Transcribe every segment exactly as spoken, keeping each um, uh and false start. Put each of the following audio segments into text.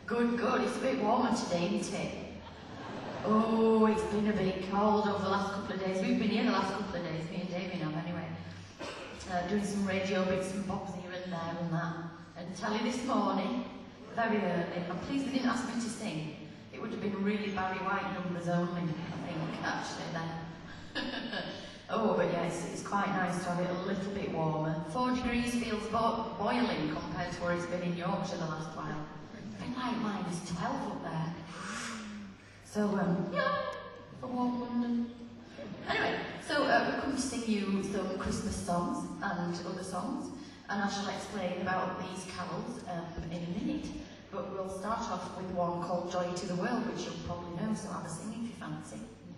Good, good. It's a bit warmer today, isn't it? Oh, it's been a bit cold over the last couple of days. We've been here the last couple of days, me and Damien have anyway. Uh, doing some radio bits and bobs here and there and that. And tell you this morning, very early, I'm pleased they didn't ask me to sing. It would have been really Barry White numbers only, I think, actually, then. Oh, but yeah, it's, it's quite nice to have it a little bit warmer. Four degrees feels bo boiling compared to where it's been in Yorkshire the last while. It's been like minus twelve up there. So, um, yeah, for warm London. Anyway, so uh, we're coming to sing you some Christmas songs and other songs, and I shall explain about these carols um, in a minute. But we'll start off with one called Joy to the World, which you'll probably know, so have a sing if you fancy.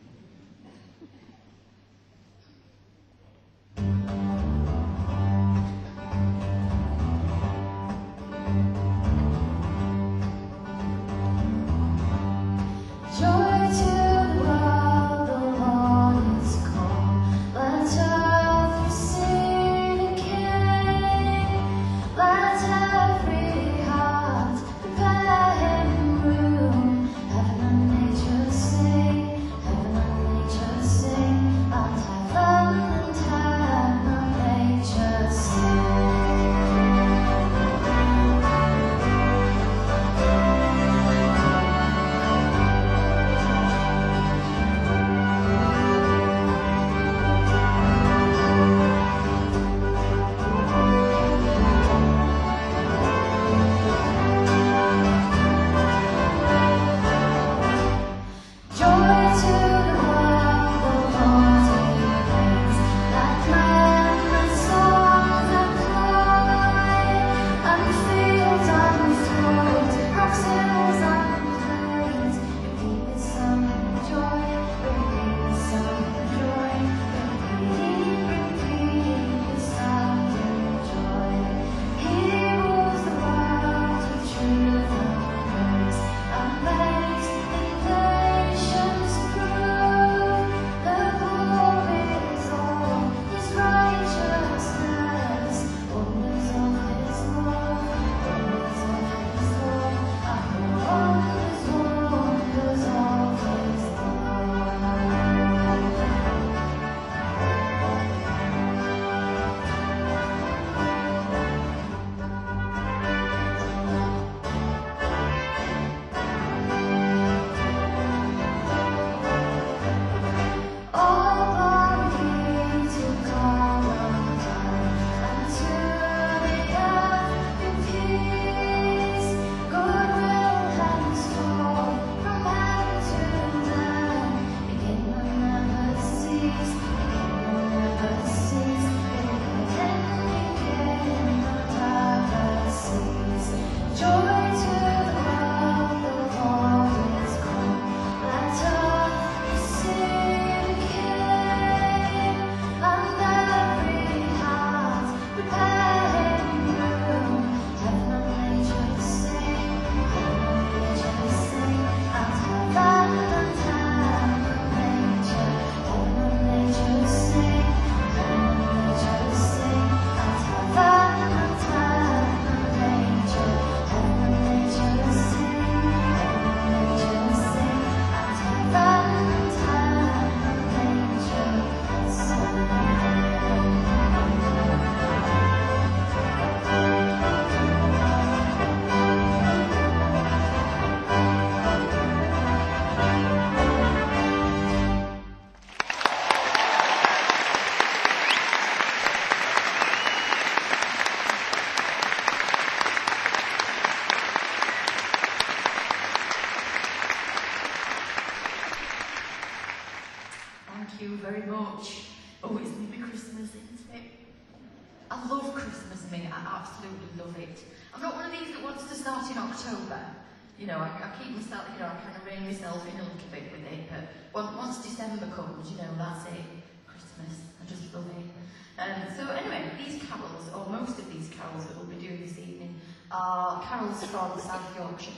You know, I, I keep myself, you know, I kind of rein myself in a little bit with it, but once December comes, you know, that's it, Christmas, I just love it. Um, so anyway, these carols, or most of these carols that we'll be doing this evening, are carols from South Yorkshire.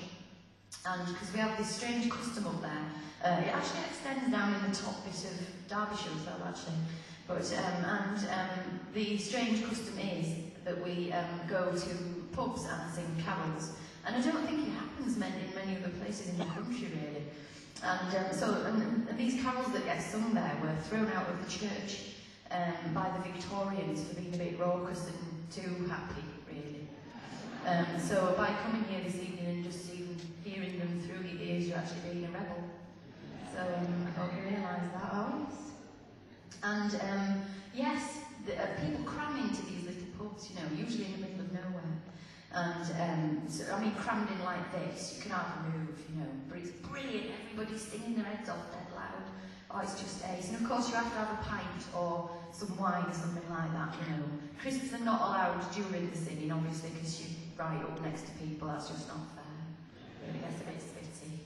And because we have this strange custom up there, uh, it actually extends down in the top bit of Derbyshire as well, actually. But, um, and um, the strange custom is that we um, go to pubs and sing carols. And I don't think it happens meant in many other places in the country, really. And um, so, and, and these carols that get sung there were thrown out of the church um, by the Victorians for being a bit raucous and too happy, really. Um, so by coming here this evening and just even hearing them through your ears, you're actually being a rebel. So um, I hope you realise that, oh yes. And um, yes, the, uh, people cram into these little pubs, you know, usually in the middle of nowhere. And, um, so, I mean, crammed in like this, you can hardly move, you know, but it's brilliant, everybody's singing their heads off dead loud. Oh, it's just ace. And of course you have to have a pint or some wine or something like that, you know. Crisps are not allowed during the singing, obviously, because you're right up next to people, that's just not fair. Really gets a bit spitty.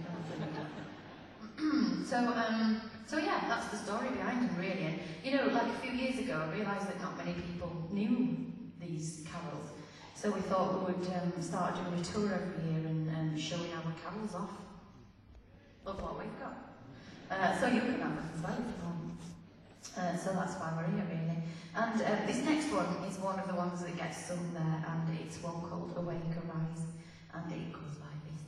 Mm. so, um, so yeah, that's the story behind them, really. And, you know, like a few years ago, I realised that not many people knew these carols. So we thought we would um, start doing a tour every year and um, showing our carols off. Love what we've got. Uh, so you can have them as well if you want. Uh, so that's why we're here, really. And uh, this next one is one of the ones that gets sung there, and it's one called Awake, Arise, and it goes like this.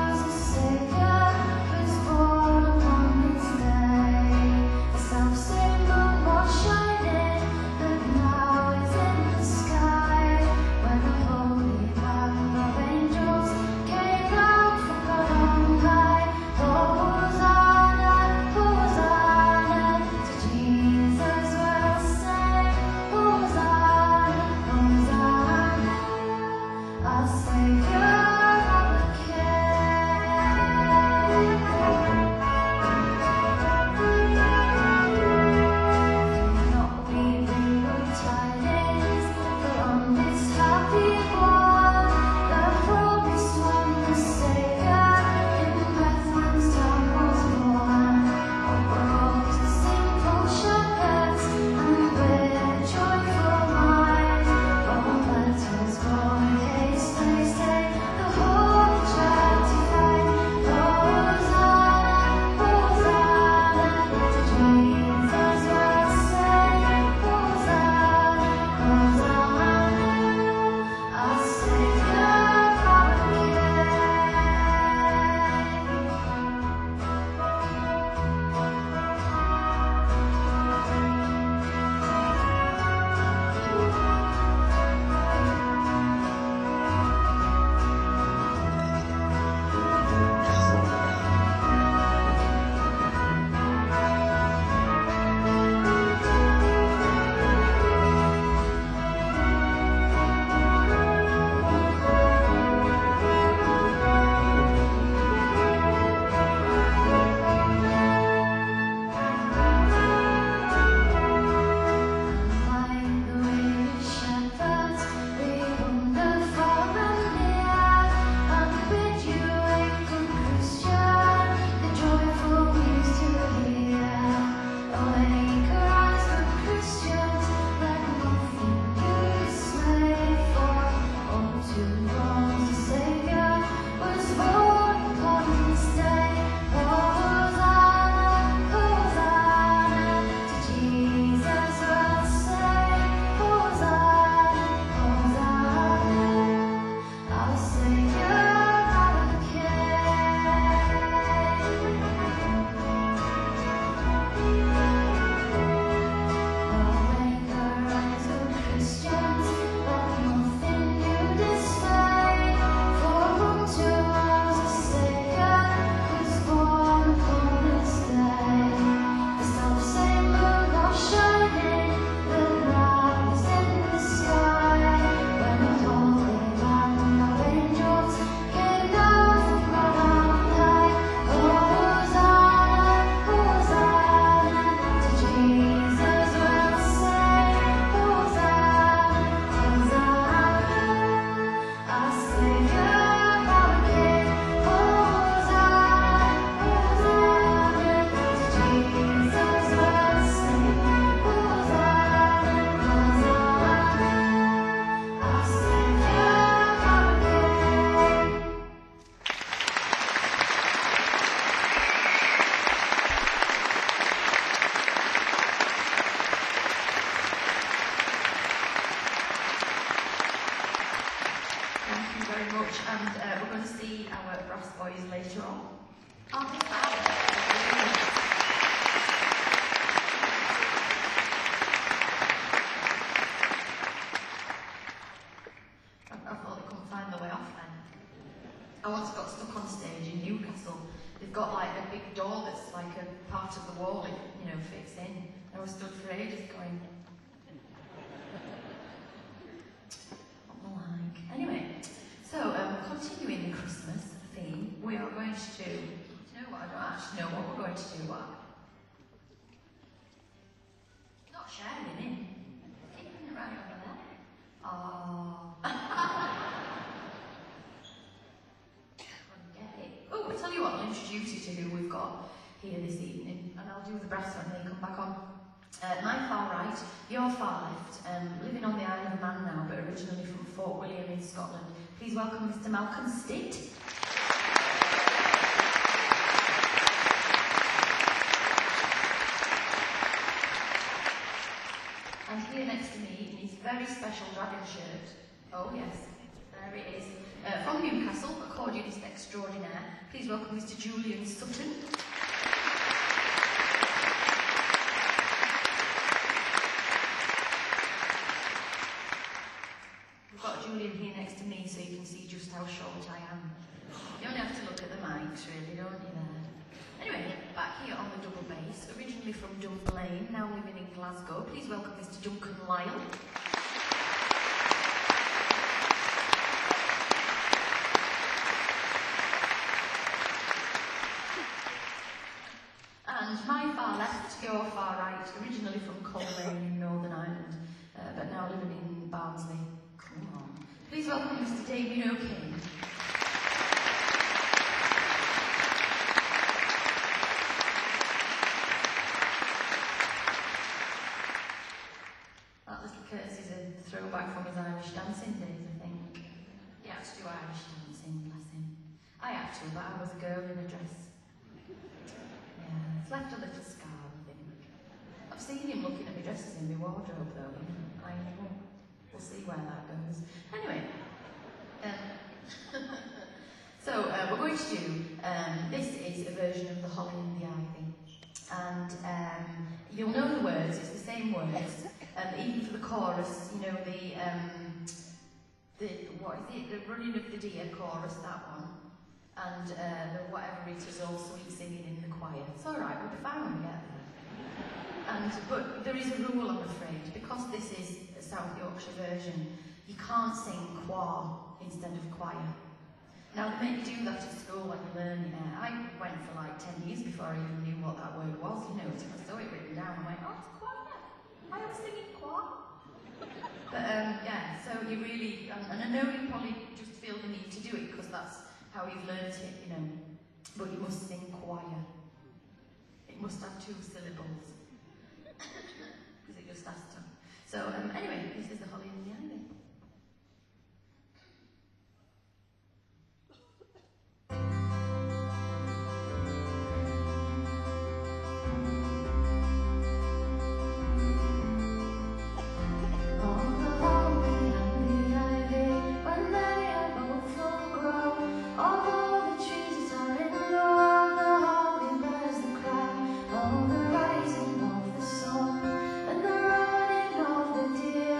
Say I was stood for ages going, what the like. Anyway, so um, continuing the Christmas theme, we are going to do, do you know what, I don't actually know what we're going to do, what? Not sharing it. Keeping it right over there. Oh. Oh, I'll tell you what, I'll introduce you to who we've got here this evening, and I'll do the brass when they come back on. Uh, my far right, your far left, um, living on the Isle of Man now, but originally from Fort William in Scotland. Please welcome Mister Malcolm Stitt. And here next to me, in his very special dragon shirt, oh yes, there it is, uh, from Newcastle, accordionist extraordinaire, please welcome Mister Julian Sutton. We've got Julian here next to me so you can see just how short I am. You only have to look at the mics really, don't you there? Anyway, back here on the double bass, originally from Dunfermline, now living in Glasgow, please welcome Mister Duncan Lyle. And my far left, your far right, originally from Coleraine in Northern Ireland, uh, but now living in Barnsley. Come on. Please welcome Mister Damien O'Kane. That little courtesy is a throwback from his Irish dancing days, I think. He had to do Irish dancing, bless him. I had to, but I was a girl in a dress. It's left a little scar, I think. I've seen him looking at my dresses in my wardrobe, though. I know. We'll see where that goes. Anyway, um, so uh, we're going to do, um, this is a version of the Holly in the Eye thing. And um, you'll know the words, it's the same words. Um, even for the chorus, you know, the, um, the, what is it, the Running of the Deer chorus, that one. And uh, the whatever it is, all sweet singing in the choir. It's all right, we'll be fine when we get there. And but there is a rule, I'm afraid, because this is a South Yorkshire version. You can't sing qua instead of choir. Now they make you do that at school when you learn it. I went for like ten years before I even knew what that word was. You know, I saw it written down. I went, oh, it's choir. I am singing qua. But um, yeah, so you really, and, and I know you probably just feel the need to do it because that's how you've learnt it, you know, but you must sing choir. It must have two syllables, because it just has to. So um, anyway, this is the Holly in the Ivy. Rising of the sun and the running of the deer.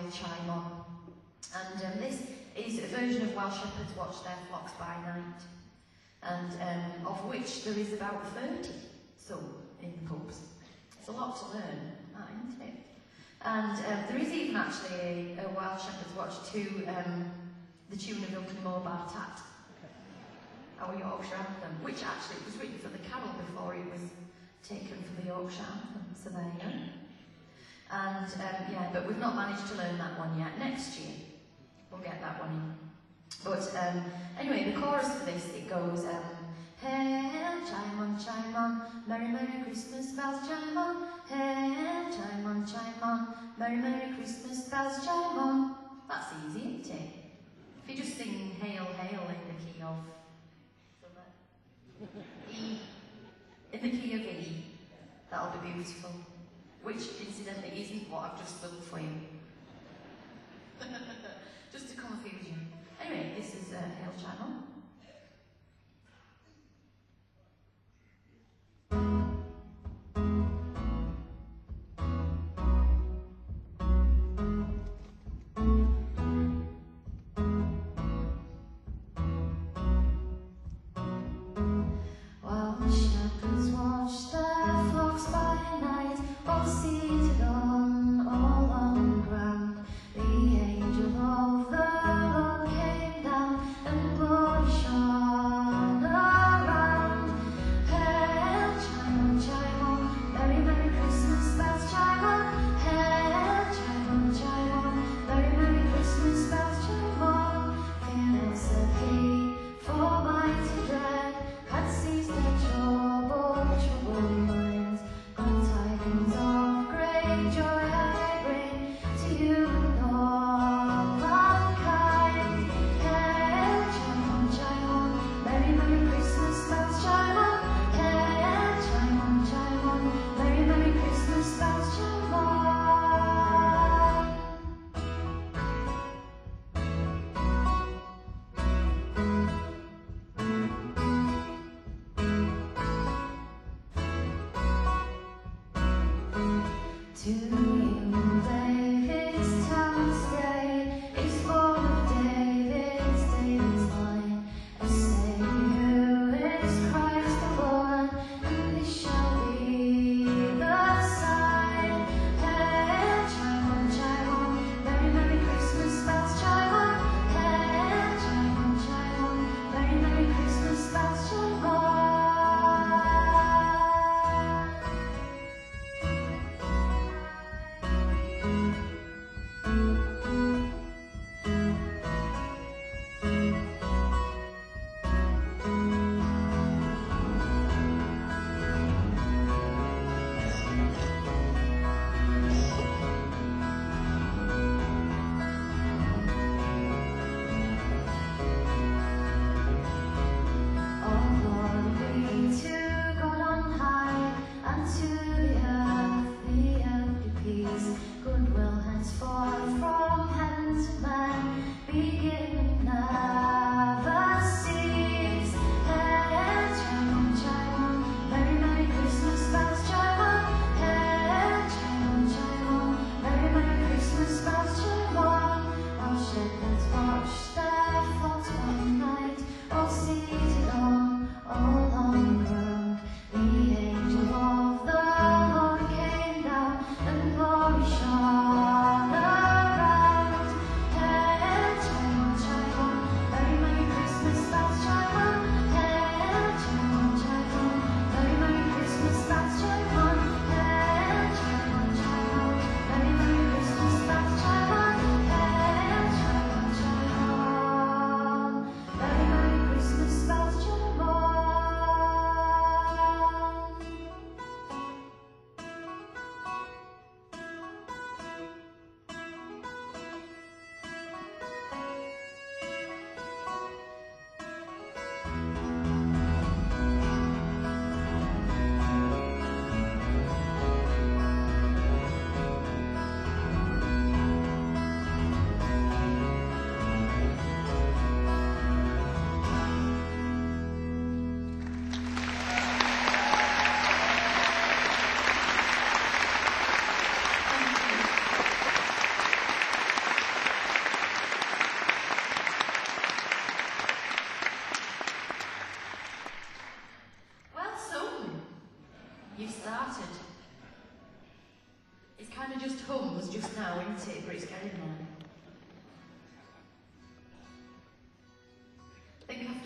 chime on. And um, this is a version of while shepherds watch their flocks by night, and um, of which there is about thirty, so in the pubs. It's a lot to learn, that, isn't it? And um, there is even actually a, a While Shepherds Watch to um, the tune of Ilkin Mobar Tat, our Yorkshire anthem, which actually was written for the carol before it was taken for the Yorkshire anthem, so there you go. And um, yeah, but we've not managed to learn that one yet. Next year, we'll get that one in. But um, anyway, the chorus for this, it goes, um, hey, chime on, chime on, Merry, Merry Christmas bells, chime on. Hey, chime on, chime on, Merry, Merry Christmas bells, chime on. That's easy, isn't it? If you just sing Hail, Hail in the key of E, in the key of E, that'll be beautiful. Which, incidentally, isn't what I've just sung for you. Just to confuse you. Anyway, this is uh, Hail, chime on.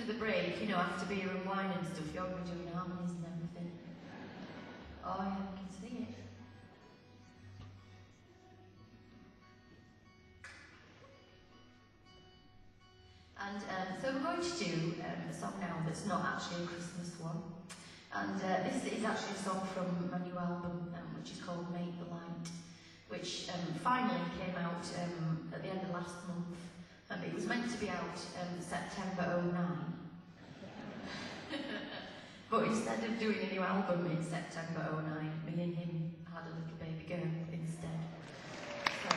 the break, you know, after beer and wine and stuff, you're going to be doing harmonies and everything. Oh yeah, I can see it. And um, so we're going to do um, a song now that's not actually a Christmas one. And uh, this is actually a song from my new album, um, which is called Make the Light, which um, finally came out um, at the end of last month. Um, it was meant to be out um, September oh nine. But instead of doing a new album in September oh nine, me and him had a little baby girl instead. So,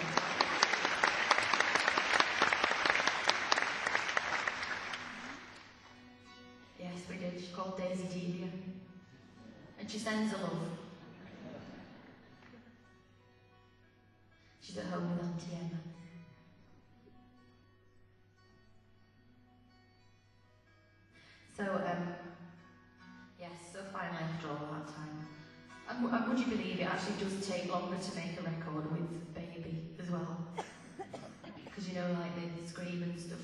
yes, we did. She's called Daisy Delia. And she sends a love. She's at home with Auntie Emma. So, um, yes, so finally after all that time. And, and would you believe it actually does take longer to make a record with Baby as well? Because you know, like they scream and stuff.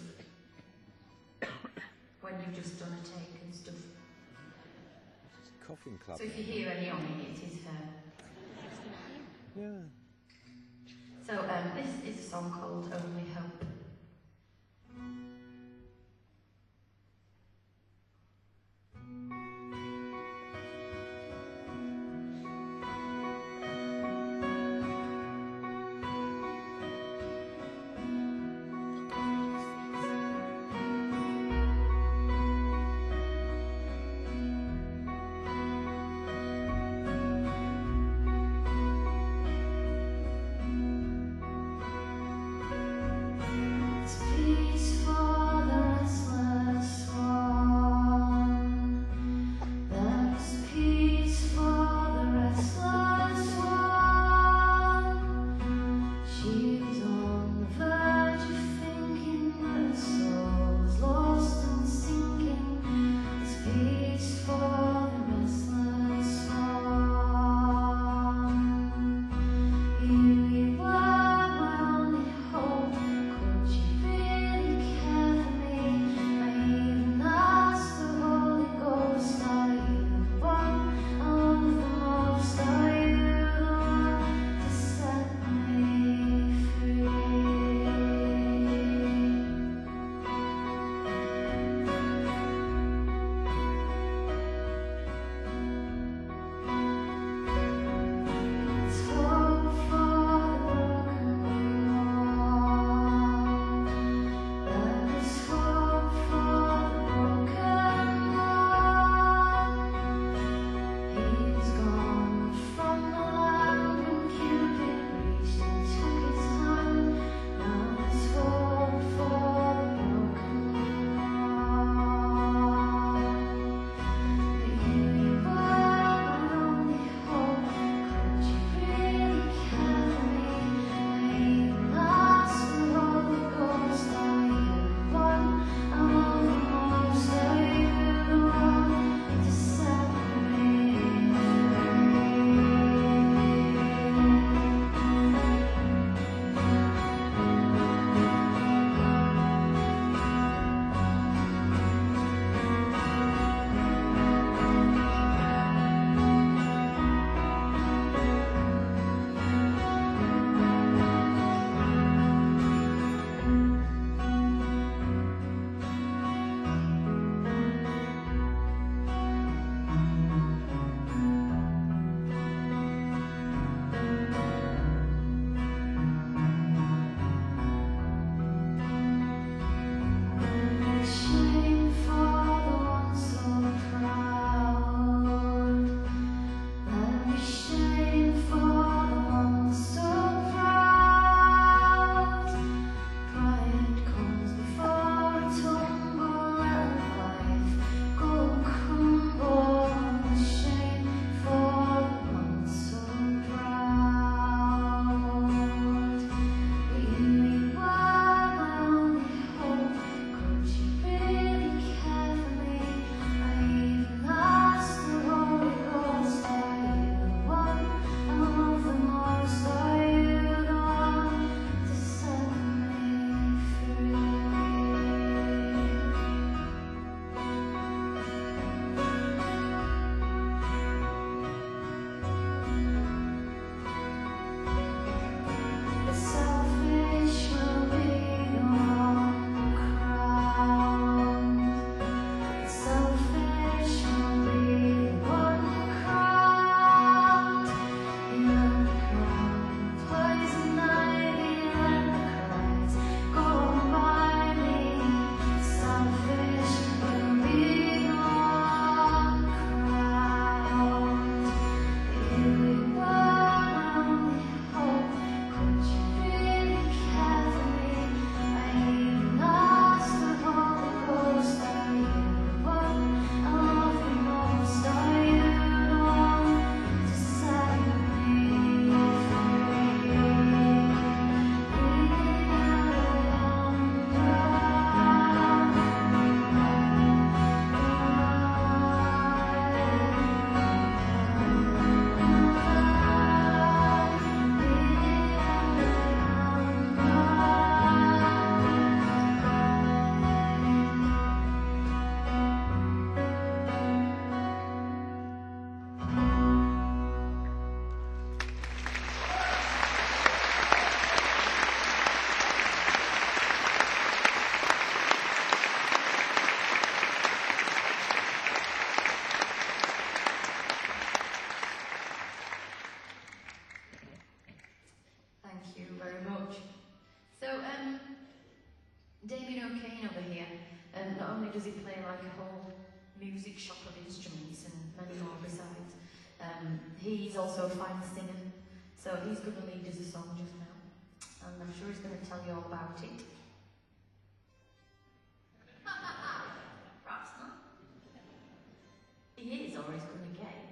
When you've just done a take and stuff. Coughing club. So if you hear any on it, it is her. Yeah. So um, this is a song called Only Hope. over here, and not only does he play like a whole music shop of instruments and many more besides, um, he's also a fine singer, so he's going to lead us a song just now, and I'm sure he's going to tell you all about it. Perhaps not. He is, or he's going to get.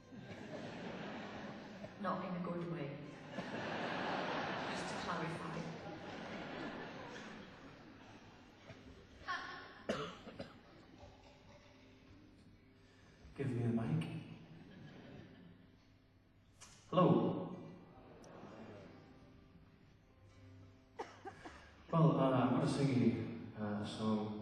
Not in a good way. Just to clarify. Give me the mic. Hello. Well, uh, I'm going to sing you uh, a song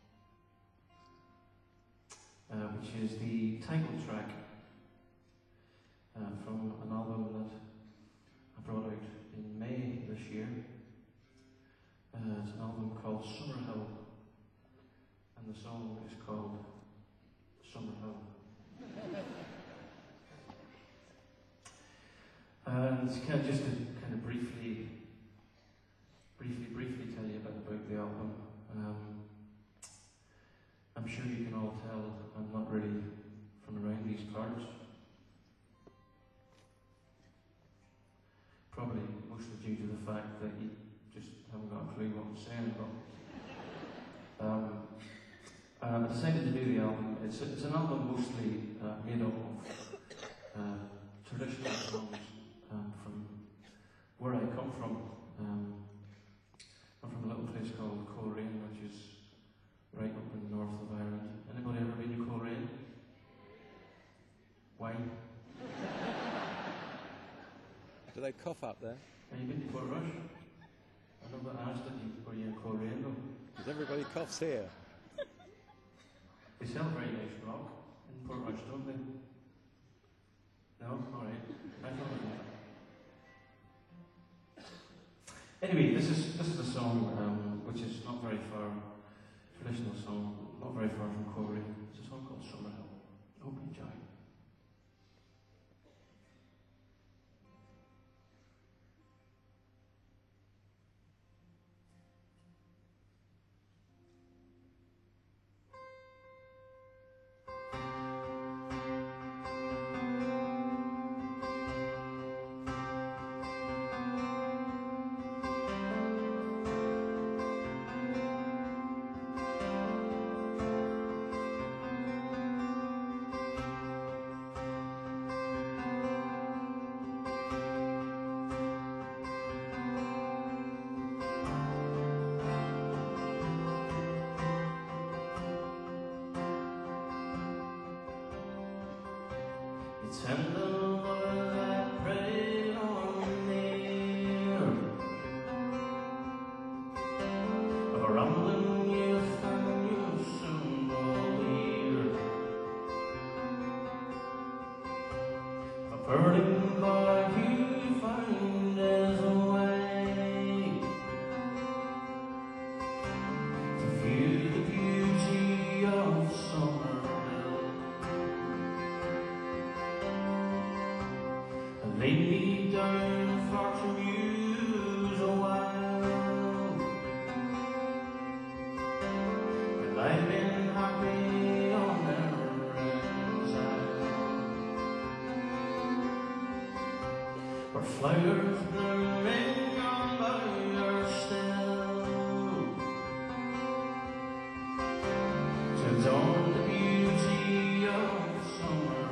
uh, which is the title track uh, from an album that I brought out in May this year. Uh, it's an album called Summerhill, and the song is called Summerhill. And kind of just to kind of briefly, briefly, briefly tell you a bit about the album. Um, I'm sure you can all tell I'm not really from around these parts. Probably mostly due to the fact that you just haven't got a clue what I'm saying. But, um, uh, I decided to do the album. It's, it's an album mostly uh, made up of uh, traditional songs um, from where I come from. Um, I'm from a little place called Coleraine, which is right up in the north of Ireland. Anybody ever been to Coleraine? Why? Do they cough up there? Have you been to Portrush? I know that I asked you, were you in Coleraine though? Because everybody coughs here. They sell very nice rock in Portrush, don't they? No? Alright. I thought it was. Anyway, this is this is a song um, which is not very far, traditional song, not very far from Coleraine. It's a song called Summerhill. Hope you enjoy. It's tender love that preyed on the earth of a rambling youth, and you soon will hear a burning boy who found his way to view the beauty of summer. Lay me down for to muse a while, when I've been happy on Erin's Isle, where flowers blooming on bough still, to adorn the beauty of summer.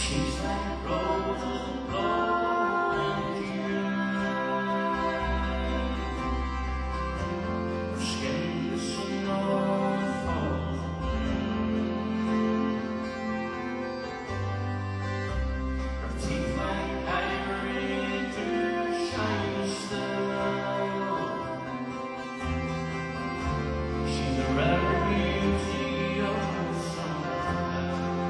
She's like roses blowing June. Her skin is snow and falls Her teeth like ivory to shine still. She's a rare beauty of the summer.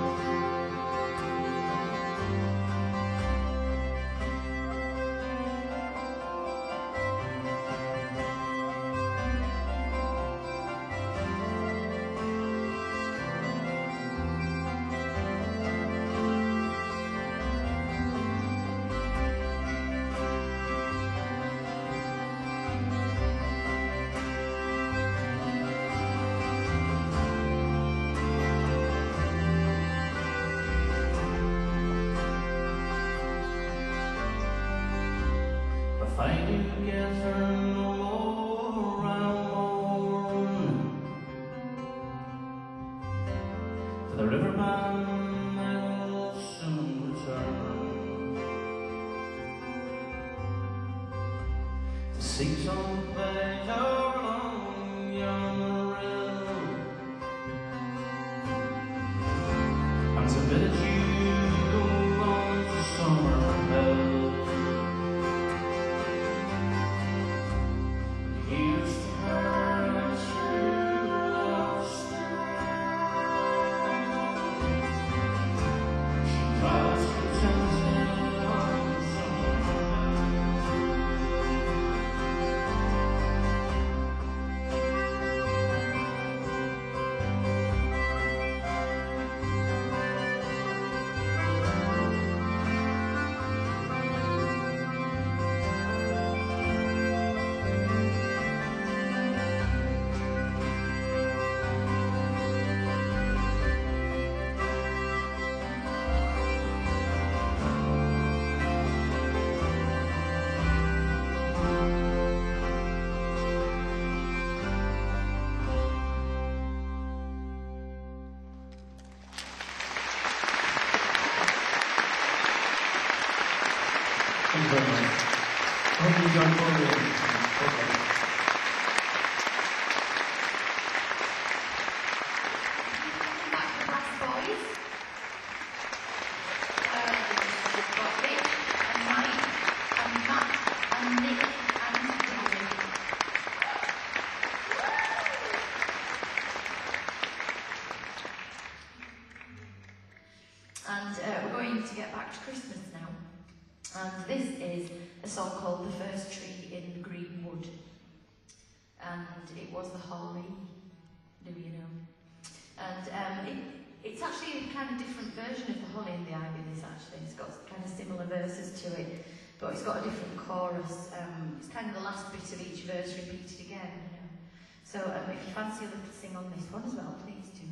If I do get her no more, I'm mourn. To the riverman I will soon return to seek some pleasure on yonder rill and to bid you go on to Somerville. Here's to her true love She draws contented on Thank you very much. I hope you enjoyed Florian. Back to the Bass Boys. Um, we've got Rick and Mike and Matt and Nick and Gary. And uh, we're going to get back to Christmas now. And this is a song called The First Tree in the Green Wood. And it was the holly, do you know? And um, it, it's actually a kind of different version of the holly and the ivy, this actually. It's got kind of similar verses to it, but it's got a different chorus. Um, it's kind of the last bit of each verse repeated again, you know. So um, if you fancy a little sing on this one as well, please do.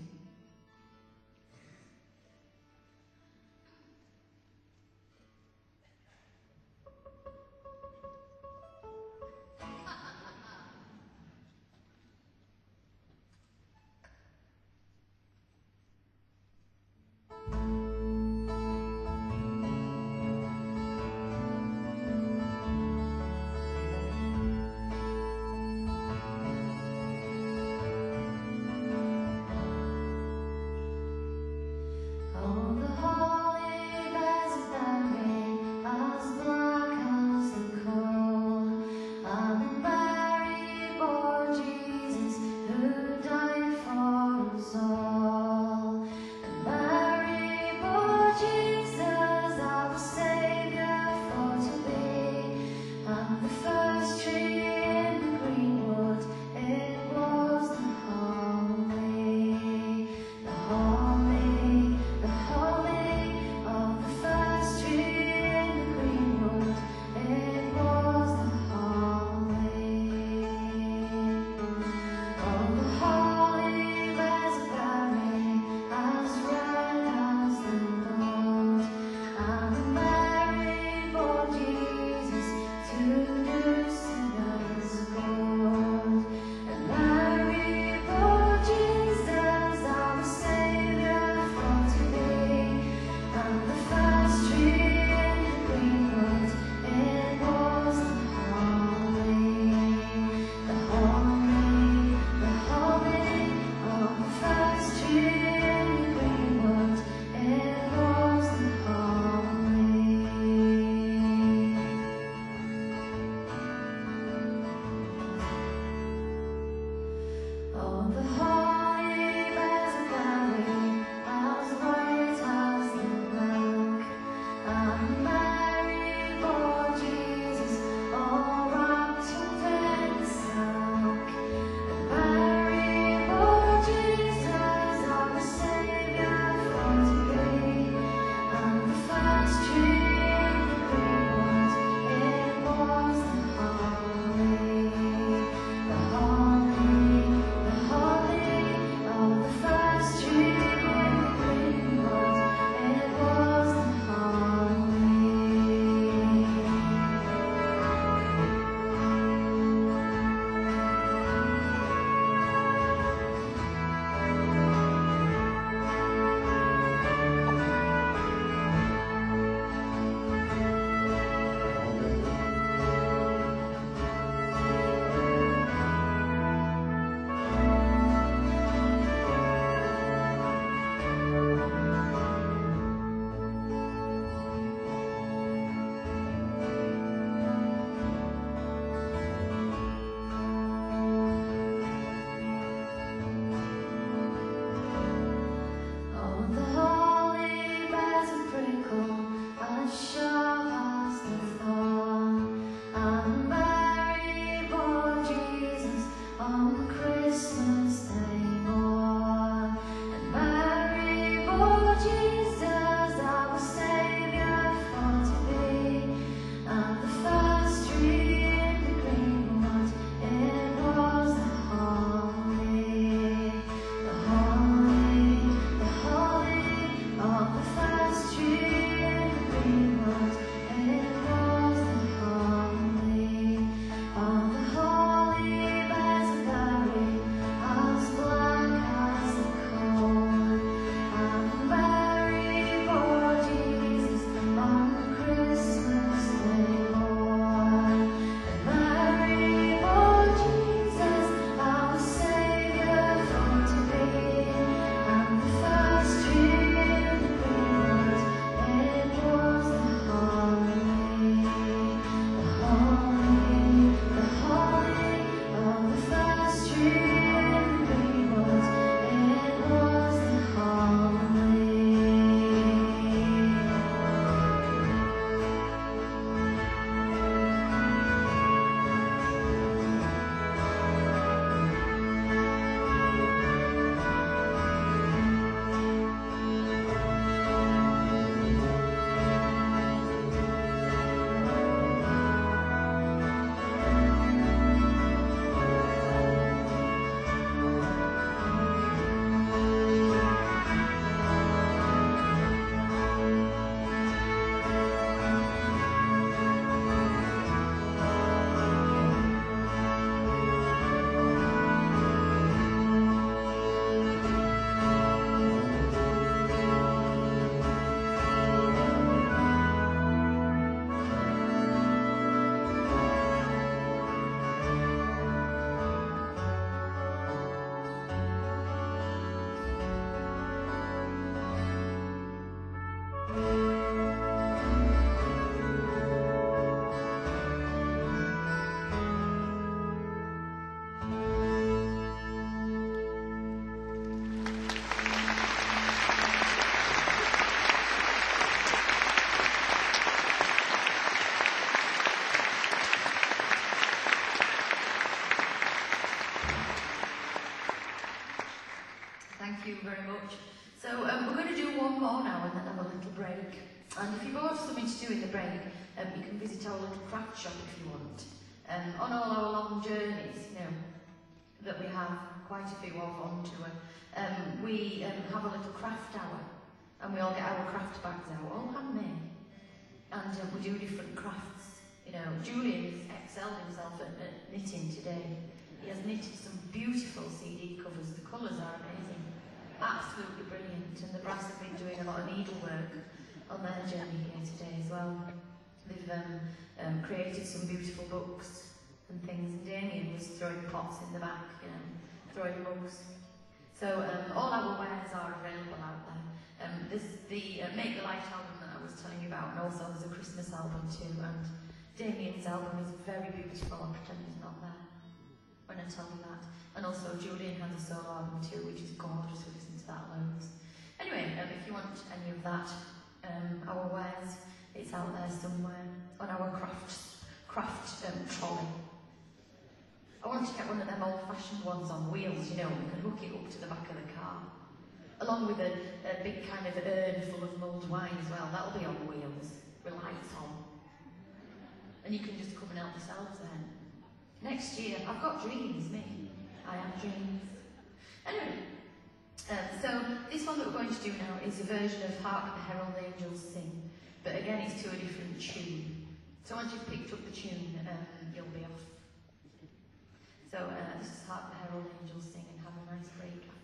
got something to do in the break, um, you can visit our little craft shop if you want. Um, on all our long journeys, you know, that we have quite a few of on tour, um, we um, have a little craft hour, and we all get our craft bags out, all handmade, and uh, we do different crafts. You know, Julian's excelled himself at, at knitting today. He has knitted some beautiful C D covers. The colours are amazing, absolutely brilliant, and the brass have been doing a lot of needlework on their journey here today as well. They've um, um, created some beautiful books and things, and Damien was throwing pots in the back, you know, throwing mugs. So um, all our wares are available out there. Um, there's the uh, Make the Light album that I was telling you about, and also there's a Christmas album too, and Damien's album is very beautiful. I pretend it's not there when I tell you that. And also Julian has a solo album too, which is gorgeous. We listen to that loads. Anyway, um, if you want any of that, um, our wares, it's out there somewhere on our craft craft um, trolley. I want to get one of them old-fashioned ones on wheels, you know, we can hook it up to the back of the car. Along with a, a big kind of urn full of mulled wine as well. That'll be on wheels, with lights on. And you can just come and help yourselves then. Next year, I've got dreams, me. I have dreams. Anyway, um, so this one that we're going to do now is a version of Hark the Herald Angels Sing. But again, it's to a different tune. So once you've picked up the tune, um, you'll be off. So uh, this is Hark the Herald Angels Sing, and have a nice break after.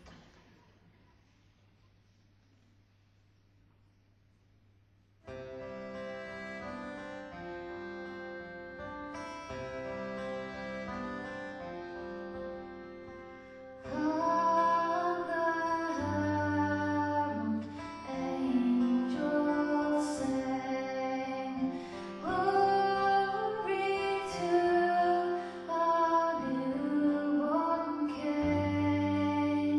Glory to. Our newborn King.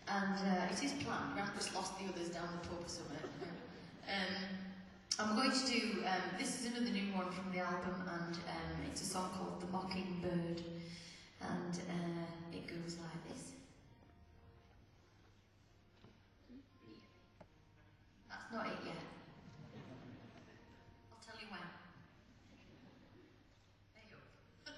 and uh, it is planned. We haven't just lost the others down the pub or something. Um, I'm going to do, um, this is another new one from the album, and um, it's a song called The Mockingbird, and uh, it goes like this. That's not it yet. I'll tell you when. There you go.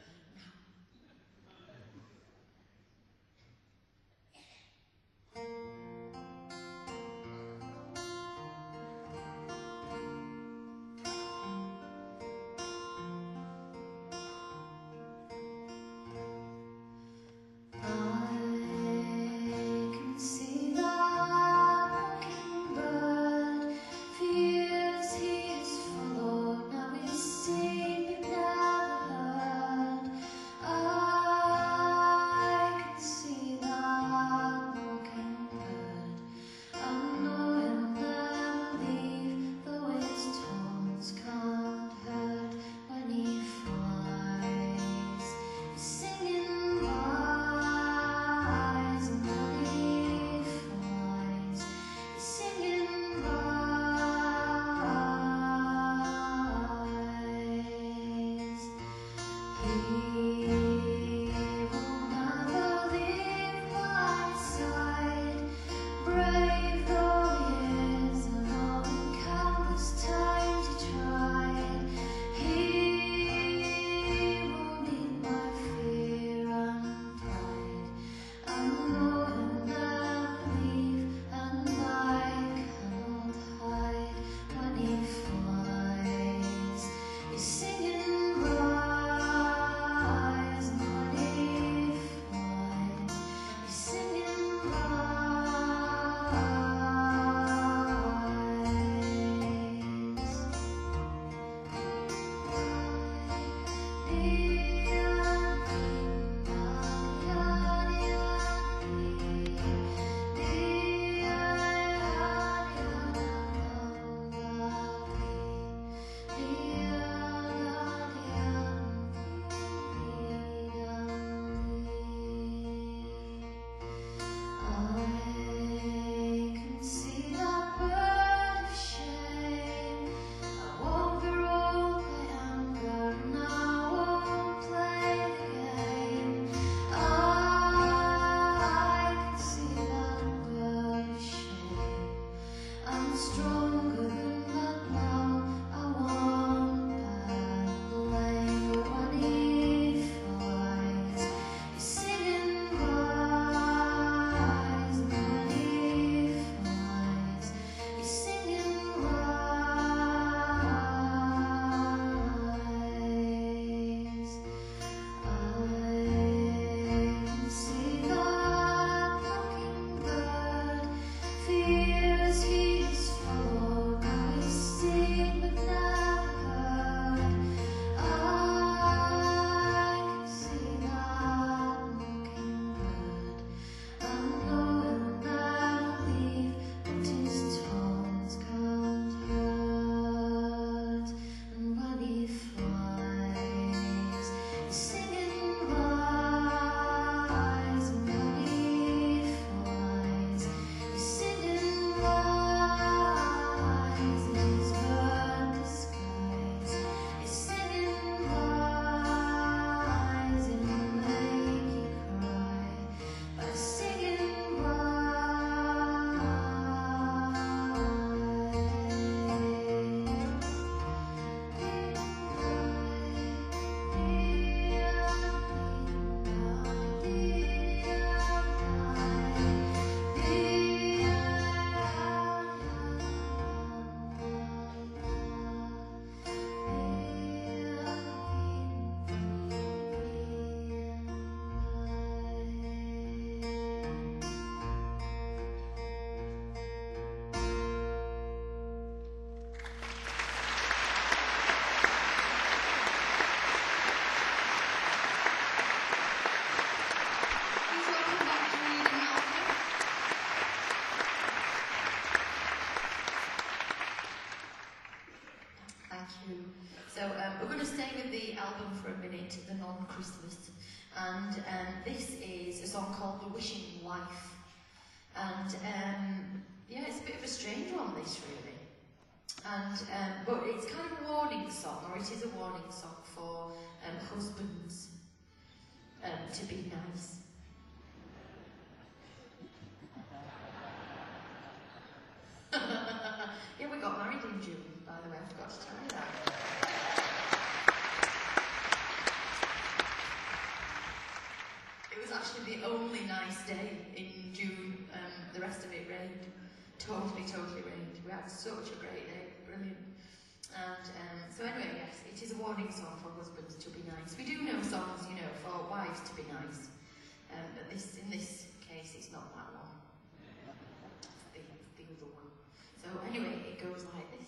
So um, we're going to stay with the album for a minute, The Non-Christmas, and um, this is a song called The Wishing Wife. And um, yeah, it's a bit of a strange one, this really. And um, but it's kind of a warning song, or it is a warning song for um, husbands um, to be nice. Yeah, we got married in June, by the way. I forgot to tell you that. It was actually the only nice day in June. Um, the rest of it rained. Totally, totally rained. We had such a great day. Brilliant. And um, so anyway, yes, it is a warning song for husbands to be nice. We do know songs, you know, for wives to be nice. Um, but this, in this case, it's not that one. It's the, it's the other one. So anyway, it goes like this.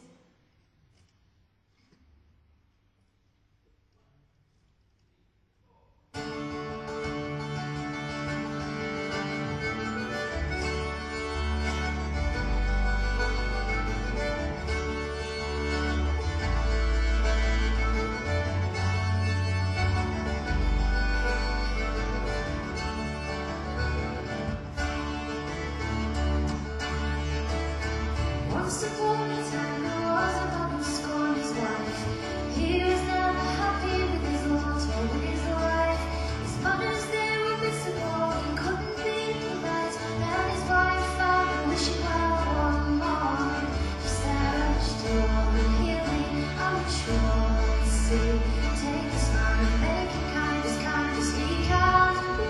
Once upon a time there was a man who scorned his wife. He was never happy with his lot or with his life. His manners, they were miserable, he couldn't be polite. And his wife found him wishing well one morning. She said, I wish to all and heal me, I wish we all would see. Take this man and make him kind, as kind as he can be.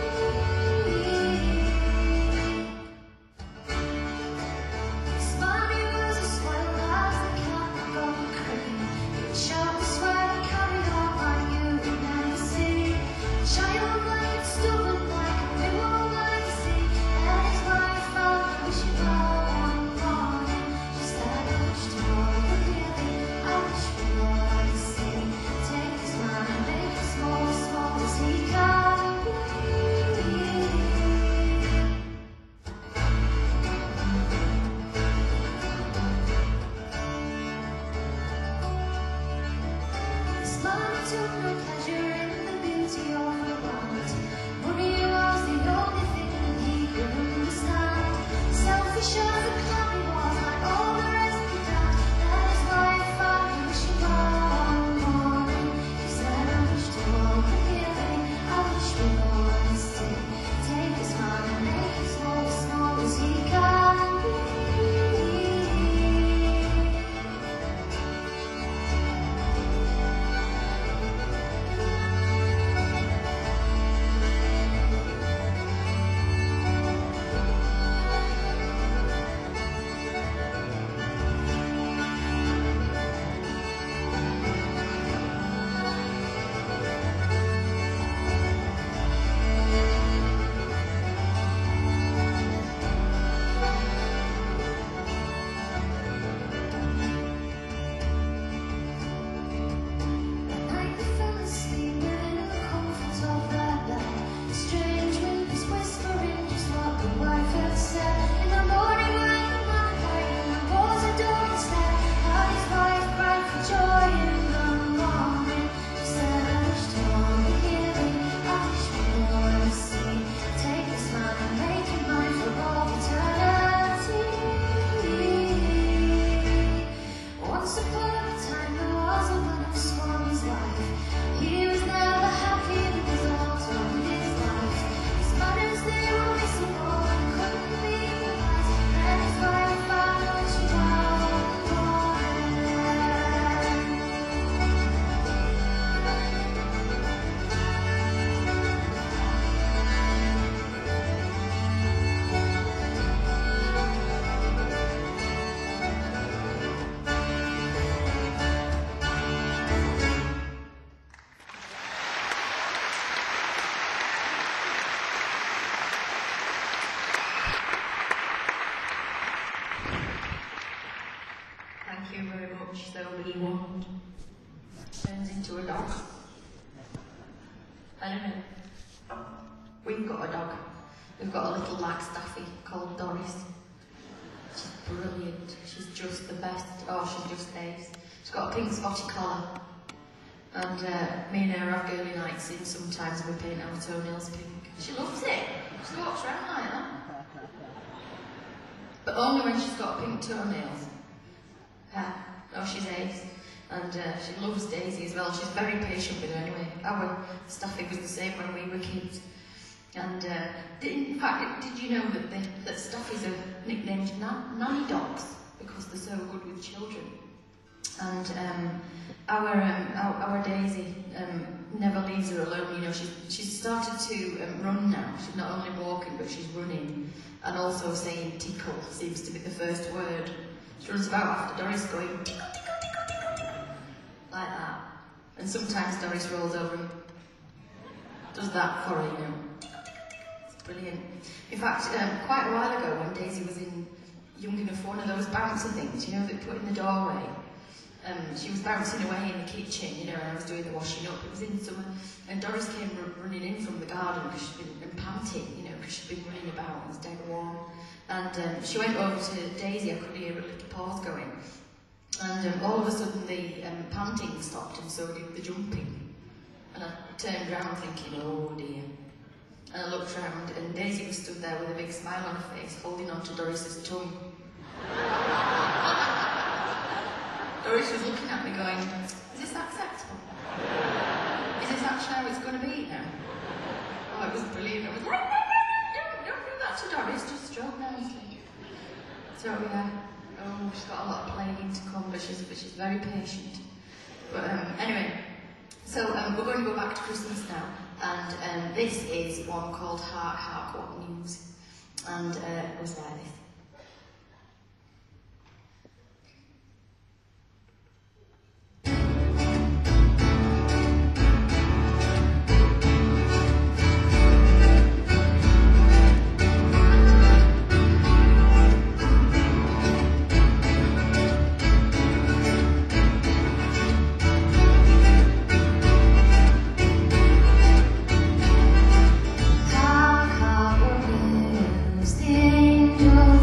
This man, he was as spoiled as a cat from a cream. He would shout and swear and carry on like you would never see. Childlike, stubborn like a willow like the sea. And his wife found him wishing well one morning. She said, I wish to all but really, I wish we all could see. Take this man and make him small, small as he can be. This man took no pleasure in the beauty of the world. Money was the only thing that he could understand. Selfish as a clown he was, like all the rest of the town. And his wife found him wishing well one morning. She said, I wish to all but really, I wish we all could see. Take this man and make him small, as small as he can be. Night they fell asleep within the comfort of their bed. The strange wind was whispering just what the wife had said. In the morning when the man awoke, there was a door instead. And his wife cried for joy in the morning. She said, I wish to all but really, I wish we all could see. Take this man and make him mine for all eternity. Once upon a time there was a man who scorned his wife. He was never happy with his lot or with his life. His manners, they were miserable and couldn't be polite. And his wife found him wishing well one morning. Thank you very much. So he won. Turns into a dog. I don't know. We've got a dog. We've got a little black staffy called Doris. She's brilliant. She's just the best. Oh, she's just ace. She's got a pink spotty collar. And uh, me and her have girly nights in sometimes and we paint our toenails pink. She loves it. She walks around like that. but only when she's got pink toenails. Ah, oh, she's eight, and uh, she loves Daisy as well. She's very patient with her anyway. Our Staffy was the same when we were kids. And uh, did, in fact, did you know that, they, that Staffies are nicknamed na nanny dogs because they're so good with children? And um, our, um, our our Daisy um, never leaves her alone. You know, she's she's started to um, run now. She's not only walking, but she's running, and also saying tickle seems to be the first word. She runs about after Doris, going tickle, tickle, tickle, tickle, like that. And sometimes Doris rolls over and does that for her, you know. Brilliant. In fact, um, quite a while ago when Daisy was in young enough for one of those bouncy things, you know, they put in the doorway, um, she was bouncing away in the kitchen, you know, and I was doing the washing up. It was in summer, and Doris came r running in from the garden because she'd been, been panting, you know, because she'd been running about and it was dead warm. And um, she went over to Daisy, I could hear her little paws going, and um, all of a sudden the um, panting stopped and so did the jumping. And I turned around thinking, oh dear. And I looked round, and Daisy was stood there with a big smile on her face, holding on to Doris's tongue. Doris was looking at me going, is this acceptable? Is this actually how it's going to be now? Oh, it was brilliant. I was like, no, no, no, no, don't do that to Doris, just stroke nicely. So, yeah, oh, she's got a lot of playing to come, but she's, but she's very patient. But um, anyway, so um, we're going to go back to Christmas now. And um, this is one called Hark, Hark, What News? And uh, it goes like this. Angels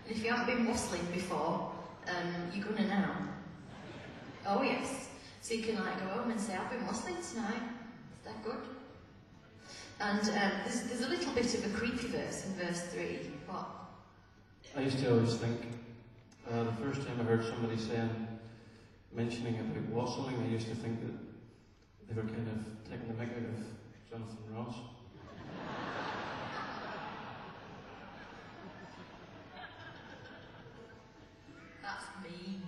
And if you haven't been wassailing before, um, you're gonna now. Oh yes. So you can like go home and say, I've been wassailing tonight. Is that good? And um, there's, there's a little bit of a creepy verse in verse three. What? I used to always think, uh, the first time I heard somebody saying, mentioning about wassailing, I used to think that they were kind of taking the mick out of Jonathan Ross. That's mean.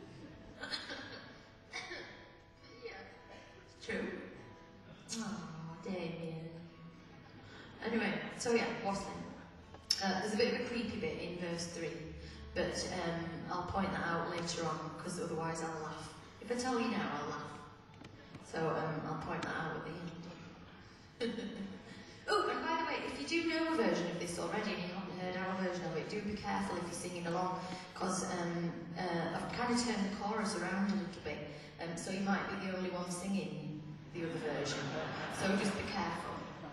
Yeah, it's true. Oh, Damien. Anyway, so yeah, wassailing. Uh, there's a bit of a creepy bit in verse three, but um, I'll point that out later on, because otherwise I'll laugh. If I tell you now, I'll laugh. So um, I'll point that out at the end. Oh, and by the way, if you do know a version of this already and you haven't heard our version of it, do be careful if you're singing along, because um, uh, I've kind of turned the chorus around a little bit, um, so you might be the only one singing the other version. So just be careful.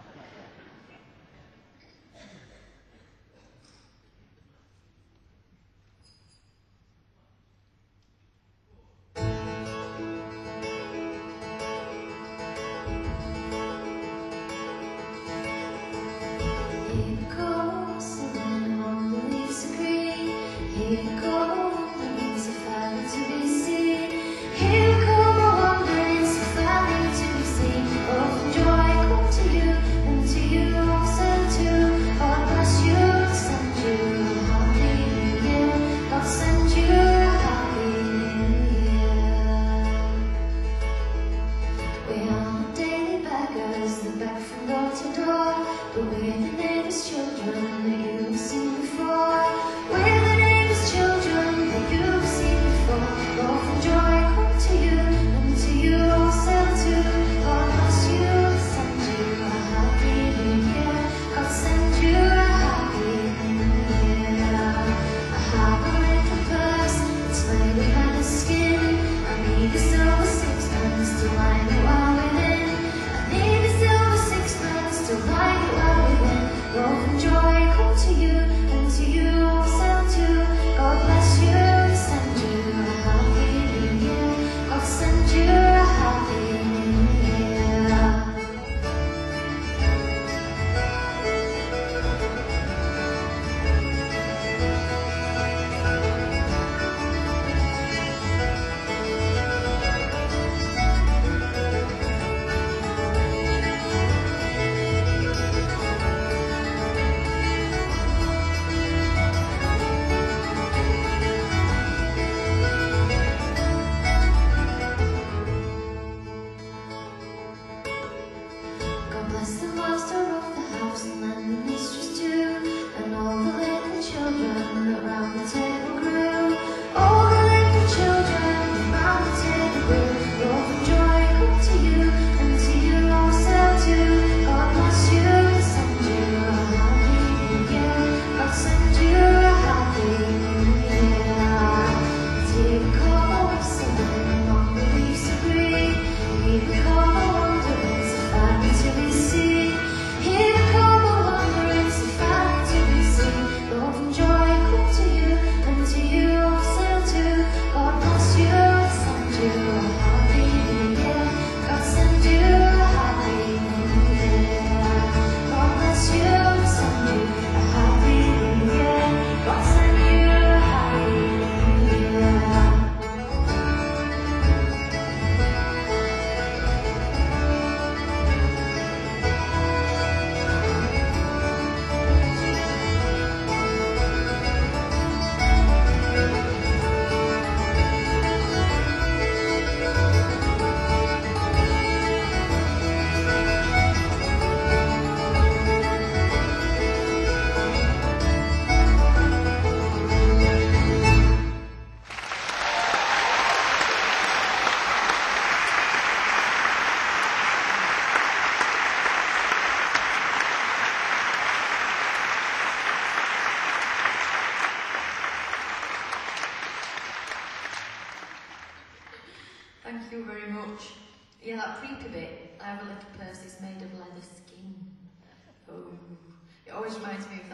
Thank you very much. Yeah, that creepy bit. I have a little purse that's made of leather skin. Oh, it always reminds me of that bit in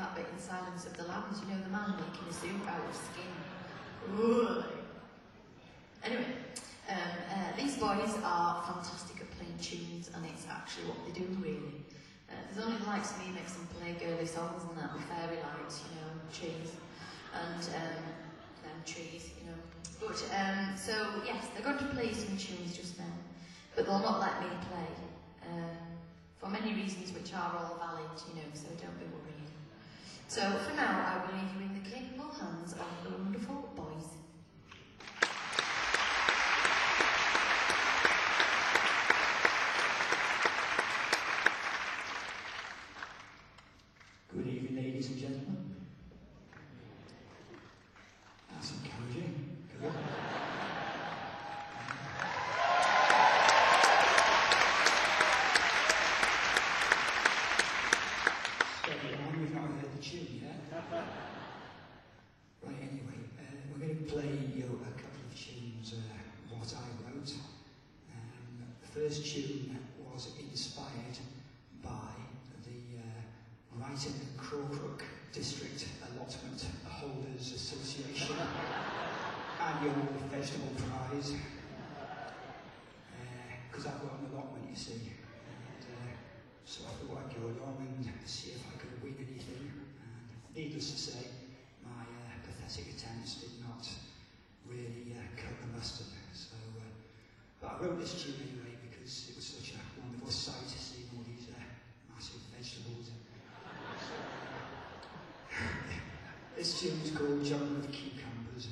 Silence of the Lambs, you know, the man making a suit out of skin. Ooh. Anyway, um, uh, these boys are fantastic at playing tunes, and it's actually what they do, really. Uh, there's only the likes of me makes them play girly songs and that, with fairy lights, you know, and trees, and um, um, trees, you know. But, um, so, yes, they're going to play some tunes just now, but they'll not let me play, uh, for many reasons which are all valid, you know, so don't be worried. So, for now, I will leave you in the capable hands of the wonderful boys. Good evening, ladies and gentlemen. That's encouraging. Good. Steady on, we've not heard the tune yet. Right, anyway, uh, we're going to play you a couple of tunes, uh, what I wrote. Um, the first tune was inspired by the uh, Writing and Crawbrook District Allotment Holders Association annual vegetable prize. Because uh, I've got an allotment, you see. And, uh, so I thought I'd go along and see if I could win anything. And needless to say, my uh, pathetic attempts did not really uh, cut the mustard. So, uh, but I wrote this tune anyway because it was such a wonderful sight to see all these uh, massive vegetables. This tune is called Jungle of Cucumbers.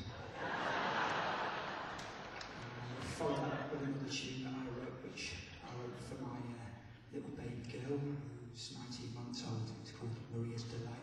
Uh, follow that up with another tune that I wrote, which I wrote for my uh, little baby girl, who's nineteen months old. It's called Maria's Delight.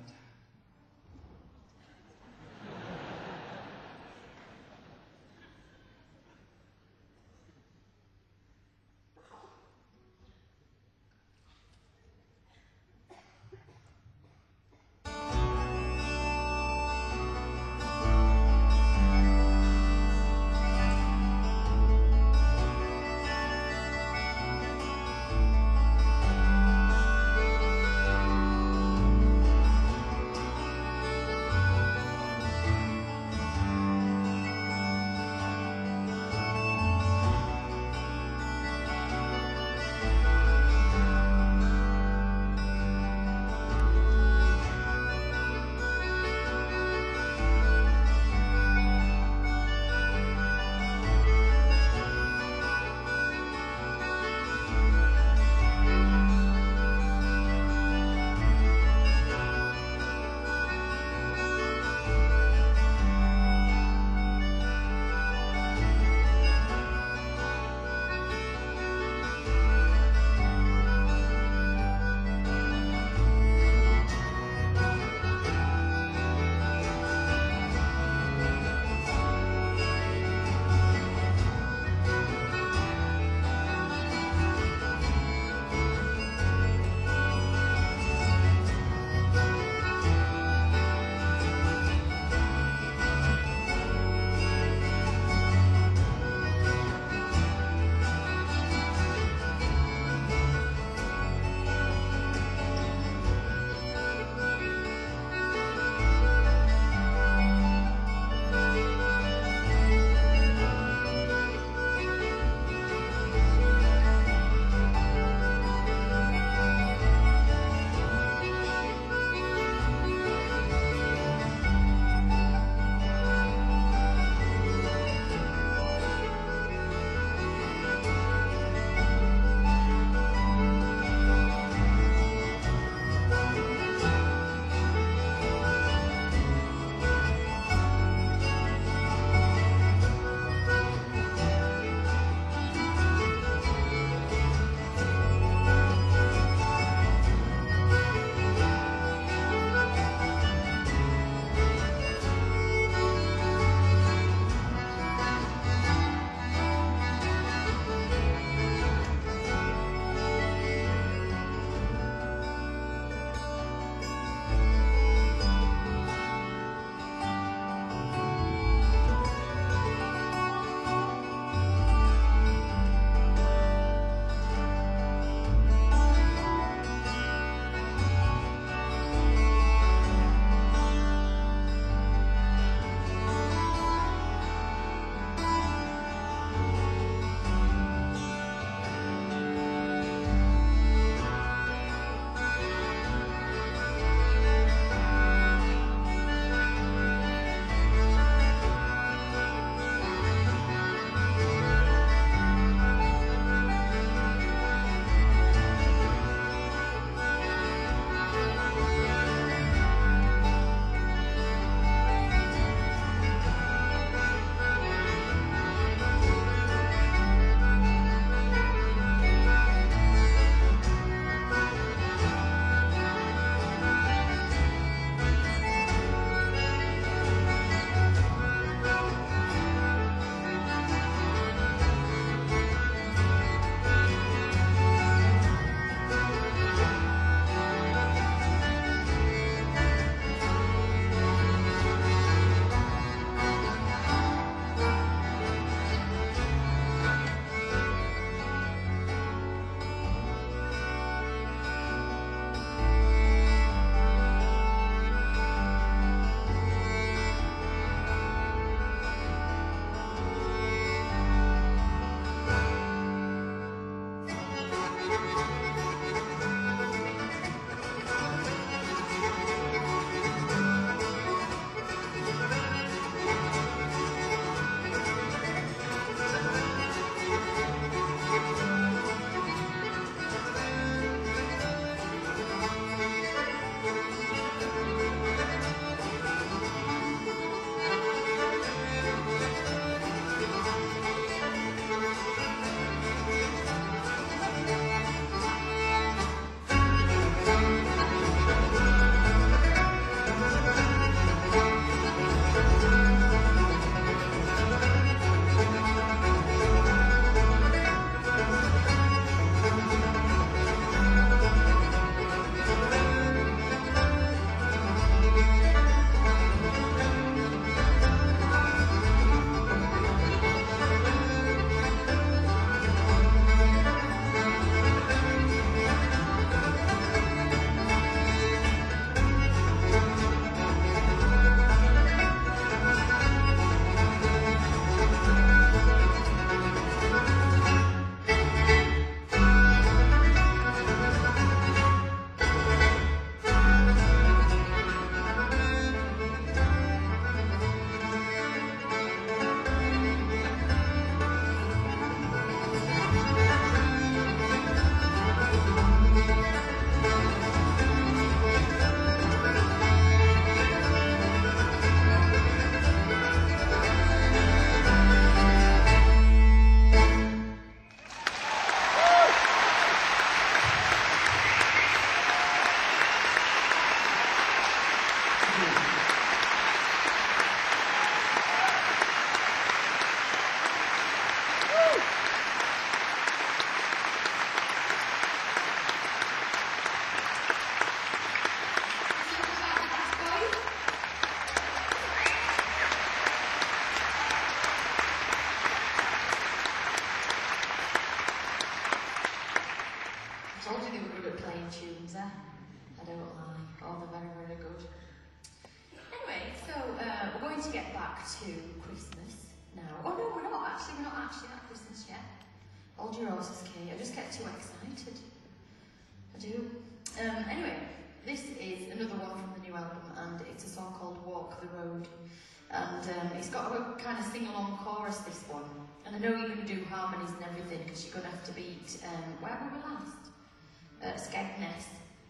to Christmas now. Oh no, we're not actually, we're not actually at Christmas yet. Hold your horses, Kate. I just get too excited. I do. Um, anyway, this is another one from the new album, and it's a song called Walk the Road. And um, it's got a kind of sing-along chorus, this one. And I know you're going to do harmonies and everything, because you're going to have to beat, um, where were we last? Uh, Skegness.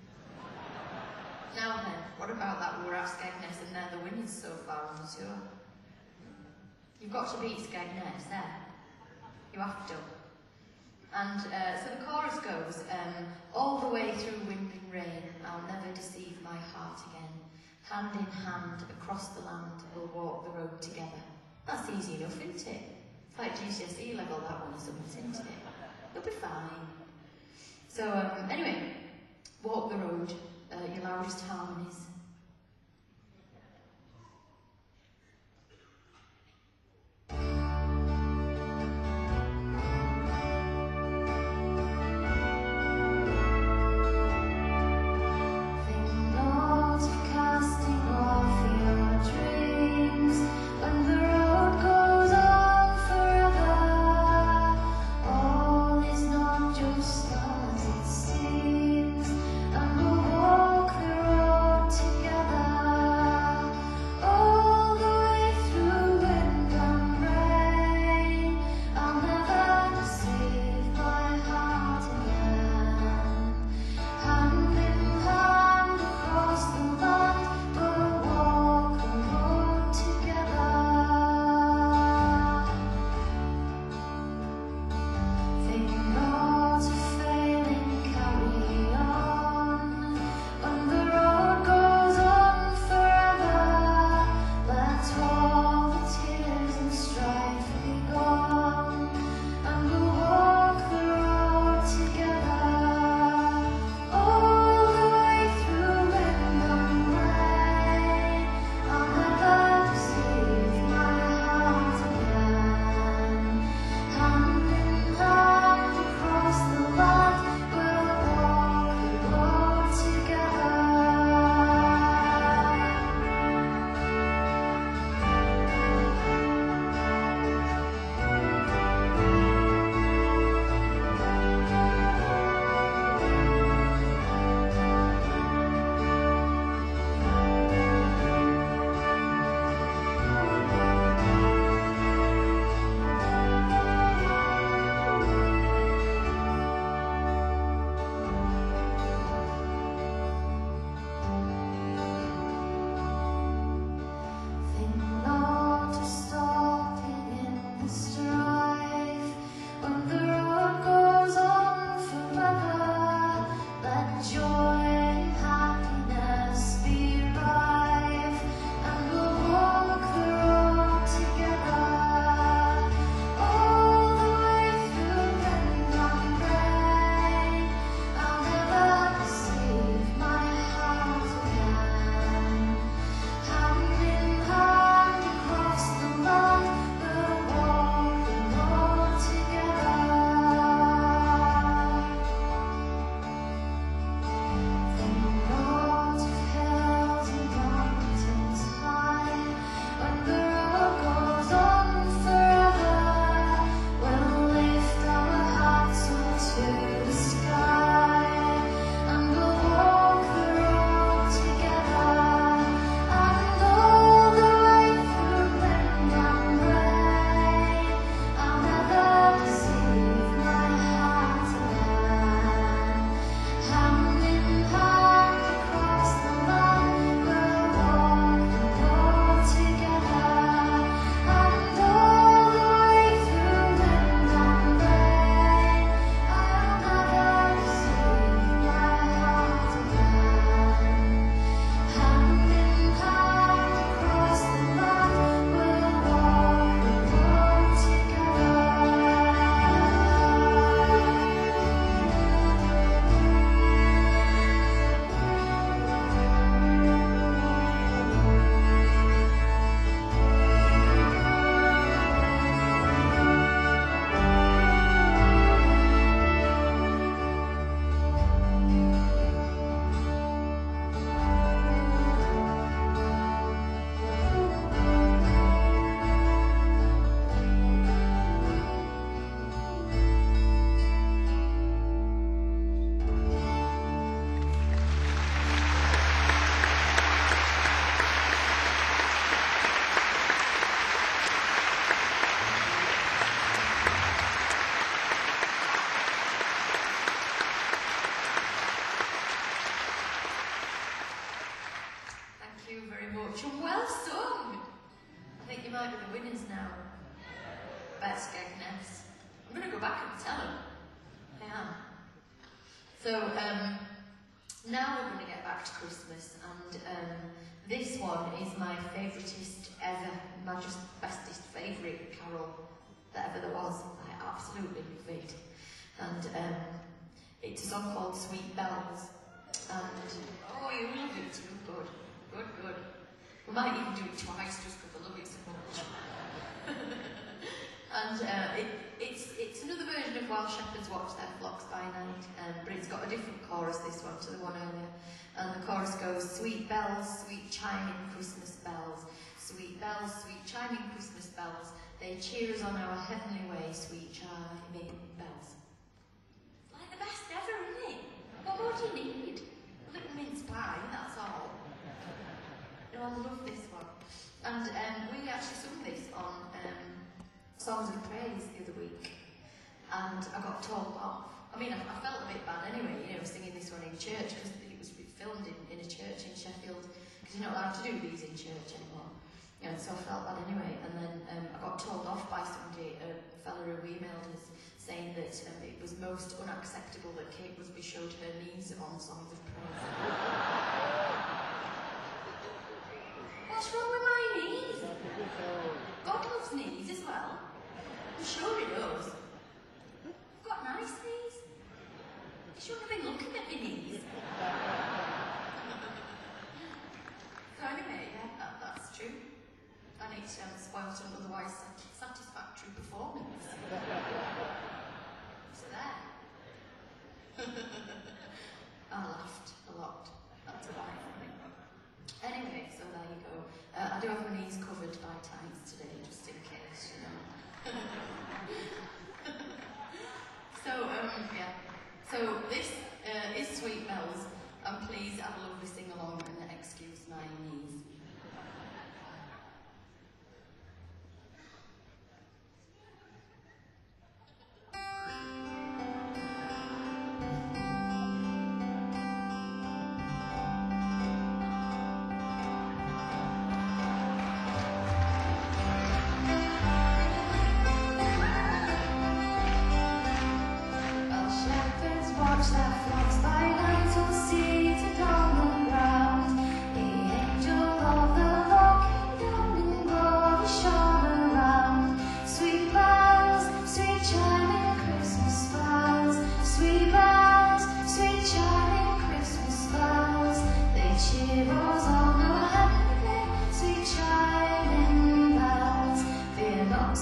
Now then, what about that? We were at Skegness and they're the winners so far on the tour. You've got to beat Skegness there. You have to. And uh, so the chorus goes, um, all the way through wind and rain, I'll never deceive my heart again. Hand in hand, across the land, we'll walk the road together. That's easy enough, isn't it? It's like G C S E level, that one or something, isn't it? You'll be fine. So, um, anyway, walk the road, uh, your loudest harmonies. To you might be the winners now. Bet Skegness. I'm going to go back and tell them. I am. So, um, now we're going to get back to Christmas, and um, this one is my favouriteest ever, my just bestest favourite carol that ever there was. I absolutely love it. And um, it's a song called Sweet Bells. And, oh, you love it too. Good, good, good. We might even do it twice just because I love it so much. And uh, it, it's it's another version of While Shepherds Watch Their Flocks by Night, um, but it's got a different chorus, this one, to the one earlier. And the chorus goes, sweet bells, sweet chiming Christmas bells, sweet bells, sweet chiming Christmas bells, they cheer us on our heavenly way, sweet chiming bells. Like the best ever, isn't it? What more do you need? A little mince pie, that's all. No, I love this one. And um, we actually sung this on um, Songs of Praise the other week, and I got told off. I mean, I, I felt a bit bad anyway, you know, singing this one in church, because it was filmed in, in a church in Sheffield, because you're not allowed to do these in church anymore. You know, so I felt bad anyway, and then um, I got told off by somebody, a fella who emailed us, saying that um, it was most unacceptable that Kate Busby showed her knees on Songs of Praise. What's wrong with my knees? God loves knees as well. I'm sure he does. I've got nice knees. You shouldn't have been looking at my knees. So anyway, yeah, that, that's true. And it um, spoils an otherwise sat satisfactory performance. So there. I laughed a lot. That's about it for me. Anyway, so there you go. Uh, I do have my knees covered by tights today, just in case, you know. So, um, yeah. So this uh, is Sweet Bells, and please have a lovely sing along and excuse my knees.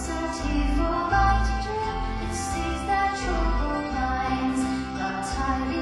Time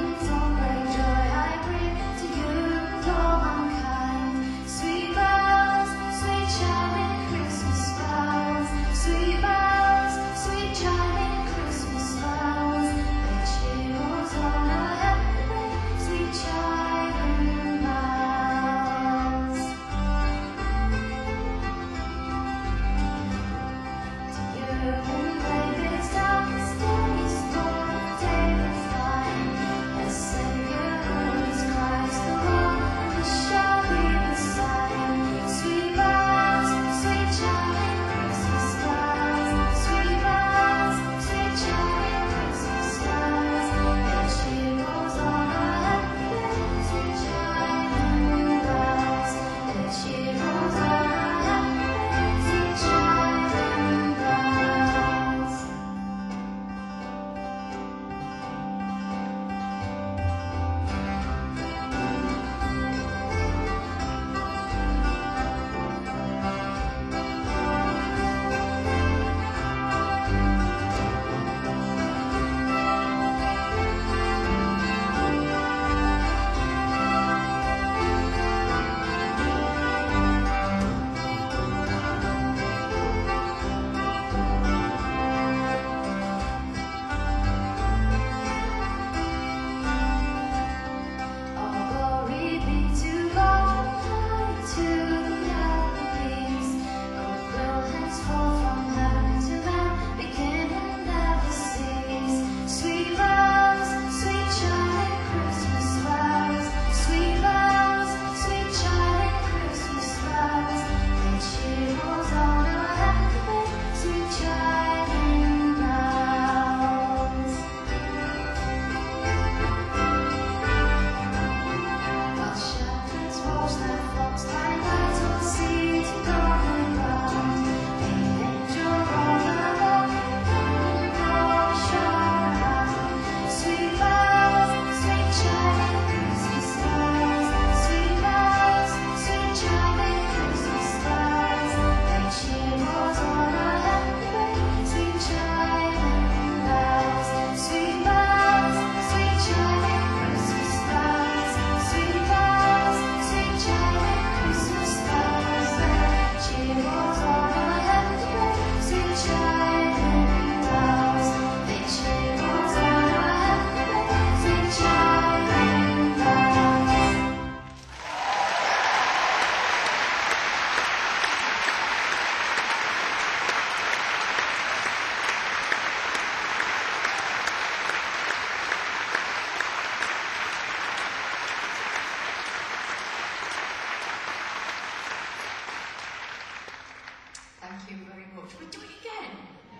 thank you very much. We'll do it again.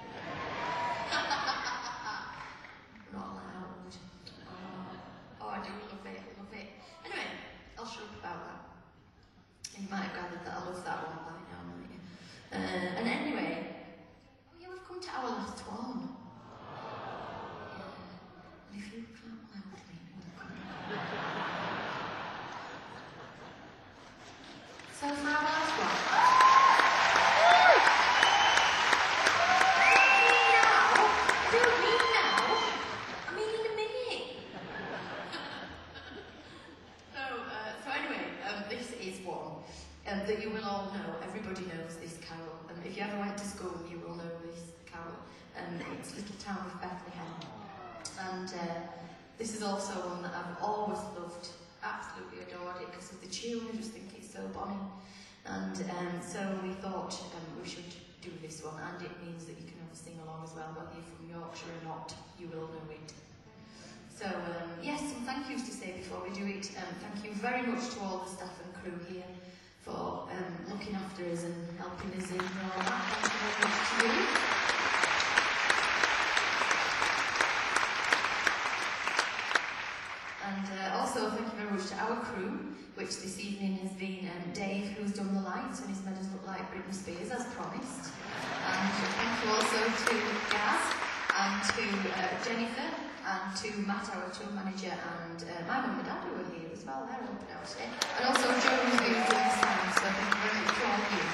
Not allowed. Oh, oh, I do love it, love it. Anyway, I'll shut up about that. And you might have gathered that I love that one by now, might you? Uh, and anyway, oh yeah, we've come to our last one. Yeah. And if you clap loudly, welcome. So for our last one. Do you mean now? I mean in a minute. so, uh, so anyway, um, this is one um, that you will all know. Everybody knows this carol. Um, if you ever went to school, you will know this carol. Um, it's Little Town of Bethlehem. And uh, this is also one that I've always loved, absolutely adored it because of the tune. I just think it's so bonny. And um, so we thought um, we should do this one, and it means that you can have a sing along as well, whether you're from Yorkshire or not, you will know it. So um, yes, some thank yous to say before we do it. Um, thank you very much to all the staff and crew here for um, looking after us and helping us in and all that. Thank you very much to you. And uh, also thank you very much to our crew, which this evening has been um, Dave, who's done the lights and he's made us look like Britney Spears, as promised. And thank you also to Gaz, and to uh, Jennifer, and to Matt, our tour manager, and uh, my mum and dad who are here as well, they're helping out today. And also Joe, who's been doing the sound, so thank you very much to all of you.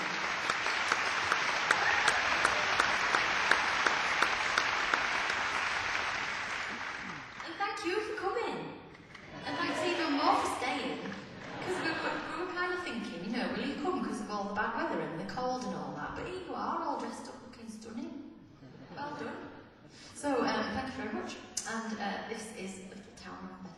And thank you for coming. And thanks even more for staying. Because we were, we were kind of thinking, you know, will you come because of all the bad weather and the cold and all that? But here you are, all dressed up looking stunning. Well done. So, um, thank you very much. And uh, this is Little Town of Bethlehem.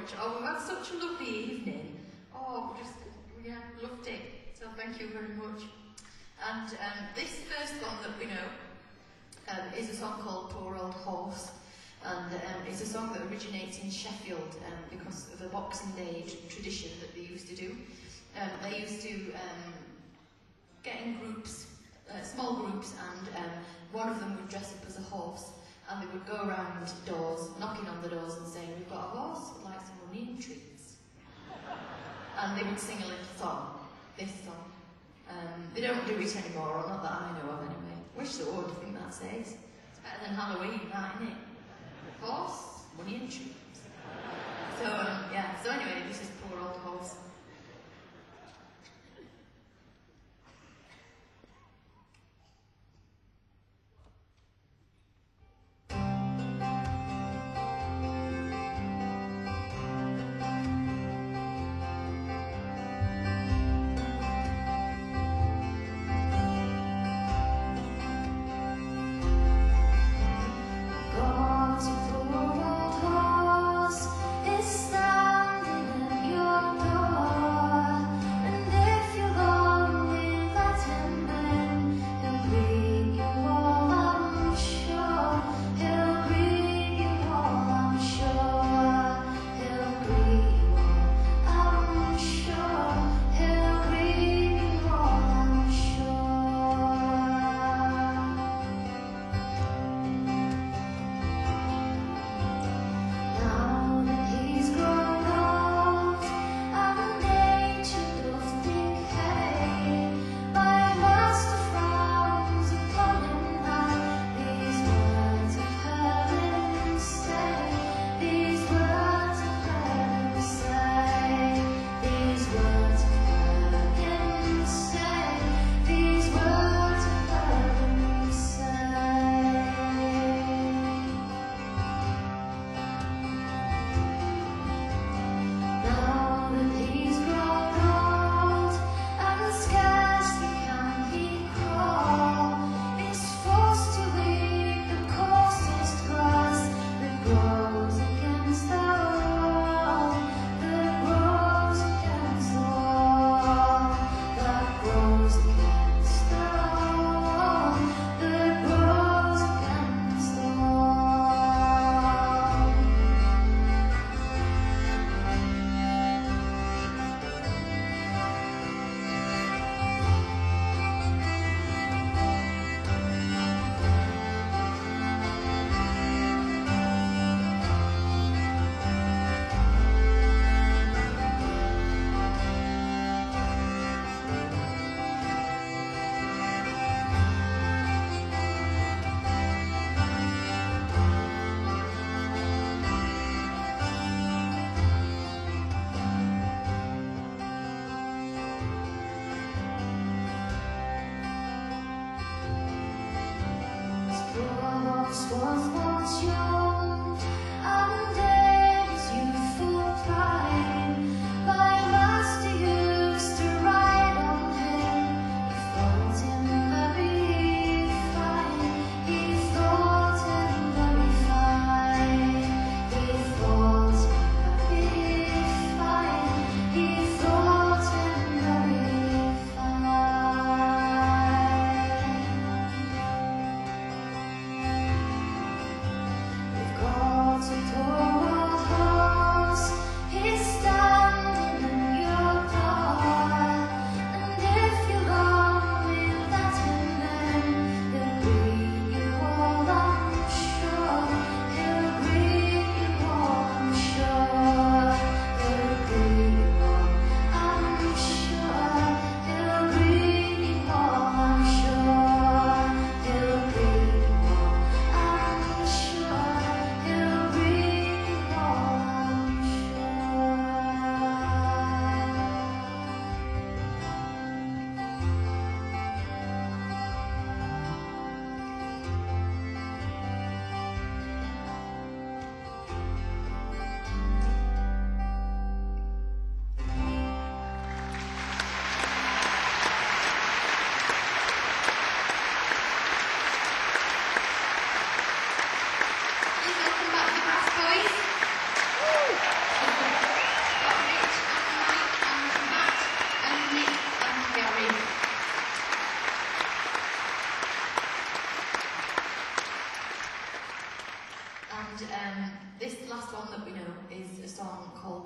much. Oh, we've had such a lovely evening. Oh, we just, yeah, loved it. So thank you very much. And um, this first one that we know um, is a song called Poor Old Horse. And um, it's a song that originates in Sheffield um, because of a Boxing Day tradition that they used to do. Um, they used to um, get in groups, uh, small groups, and um, one of them would dress up as a horse, and they would go around doors, knocking on the doors and saying, "We've got a horse, would like some money and treats." And they would sing a little song, this song. Um, they don't do it anymore, or not that I know of anyway. Wish they would, I think that says. It's better than Halloween, that, isn't it? Horse, money and treats. So, um, yeah, so anyway, this is Poor Old Horse. Got a poor old horse.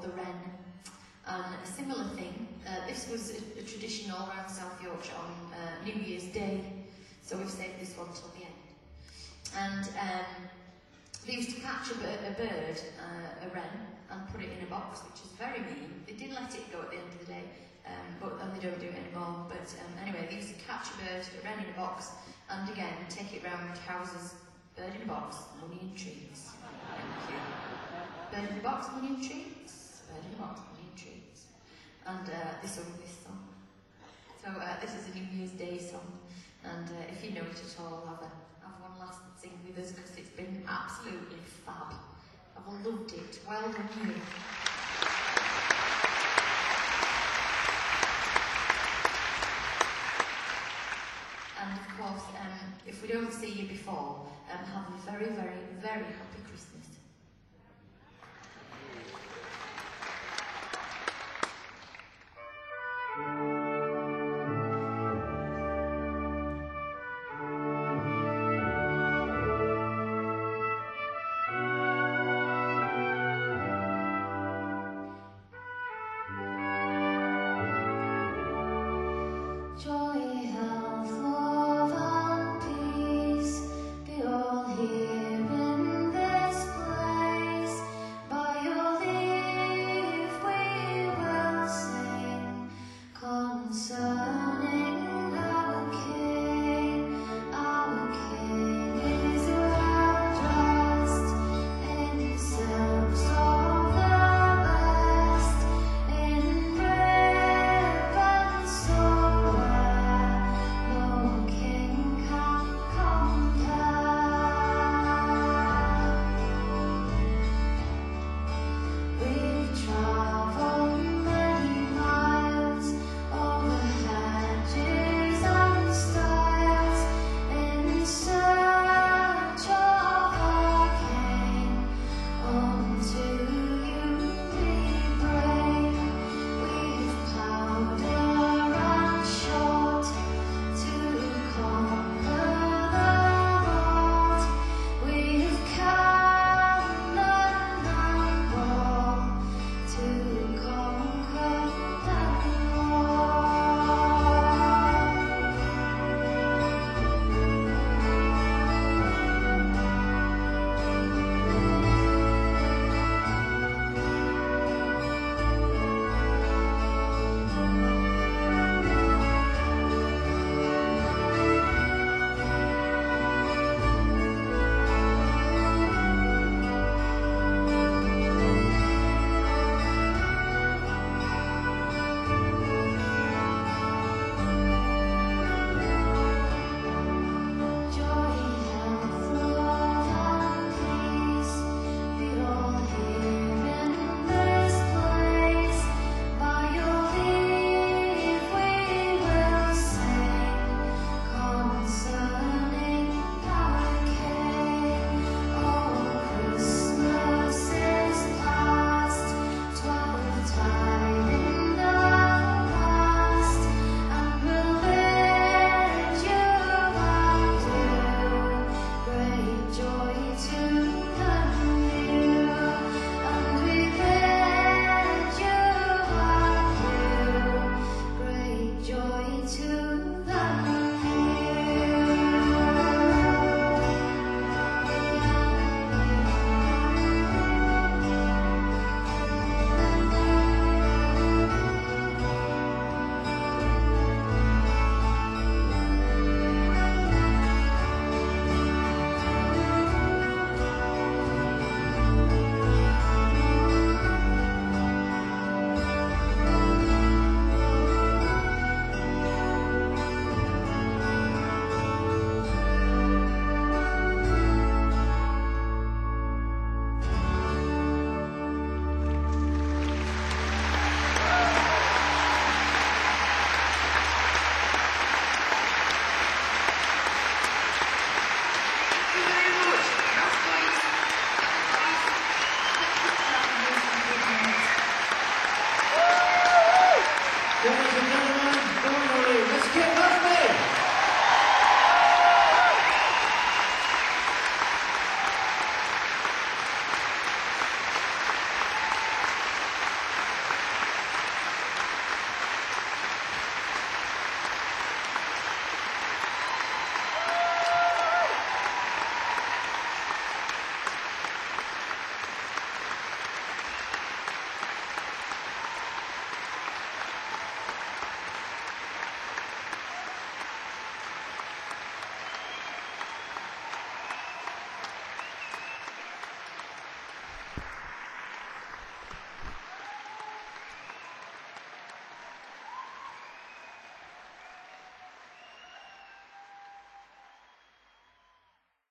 called the Wren. And a similar thing, uh, this was a, a tradition all around South Yorkshire on uh, New Year's Day, so we've saved this one till the end. And um, they used to catch a, bir a bird, uh, a wren, and put it in a box, which is very mean. They did let it go at the end of the day, um, but and they don't do it anymore. But um, anyway, they used to catch a bird, a wren in a box, and again, take it round houses. Bird in a box, money and treats. Thank you. Bird in a box, money and treats. Bird in a box, money and treats. And uh, they sung this song. So uh, this is a New Year's Day song, and uh, if you know it at all, have, a, have one last sing with us, because it's been absolutely fab. I've loved it. Well done, you. And of course, um, if we don't see you before, um, have a very, very, very happy Christmas.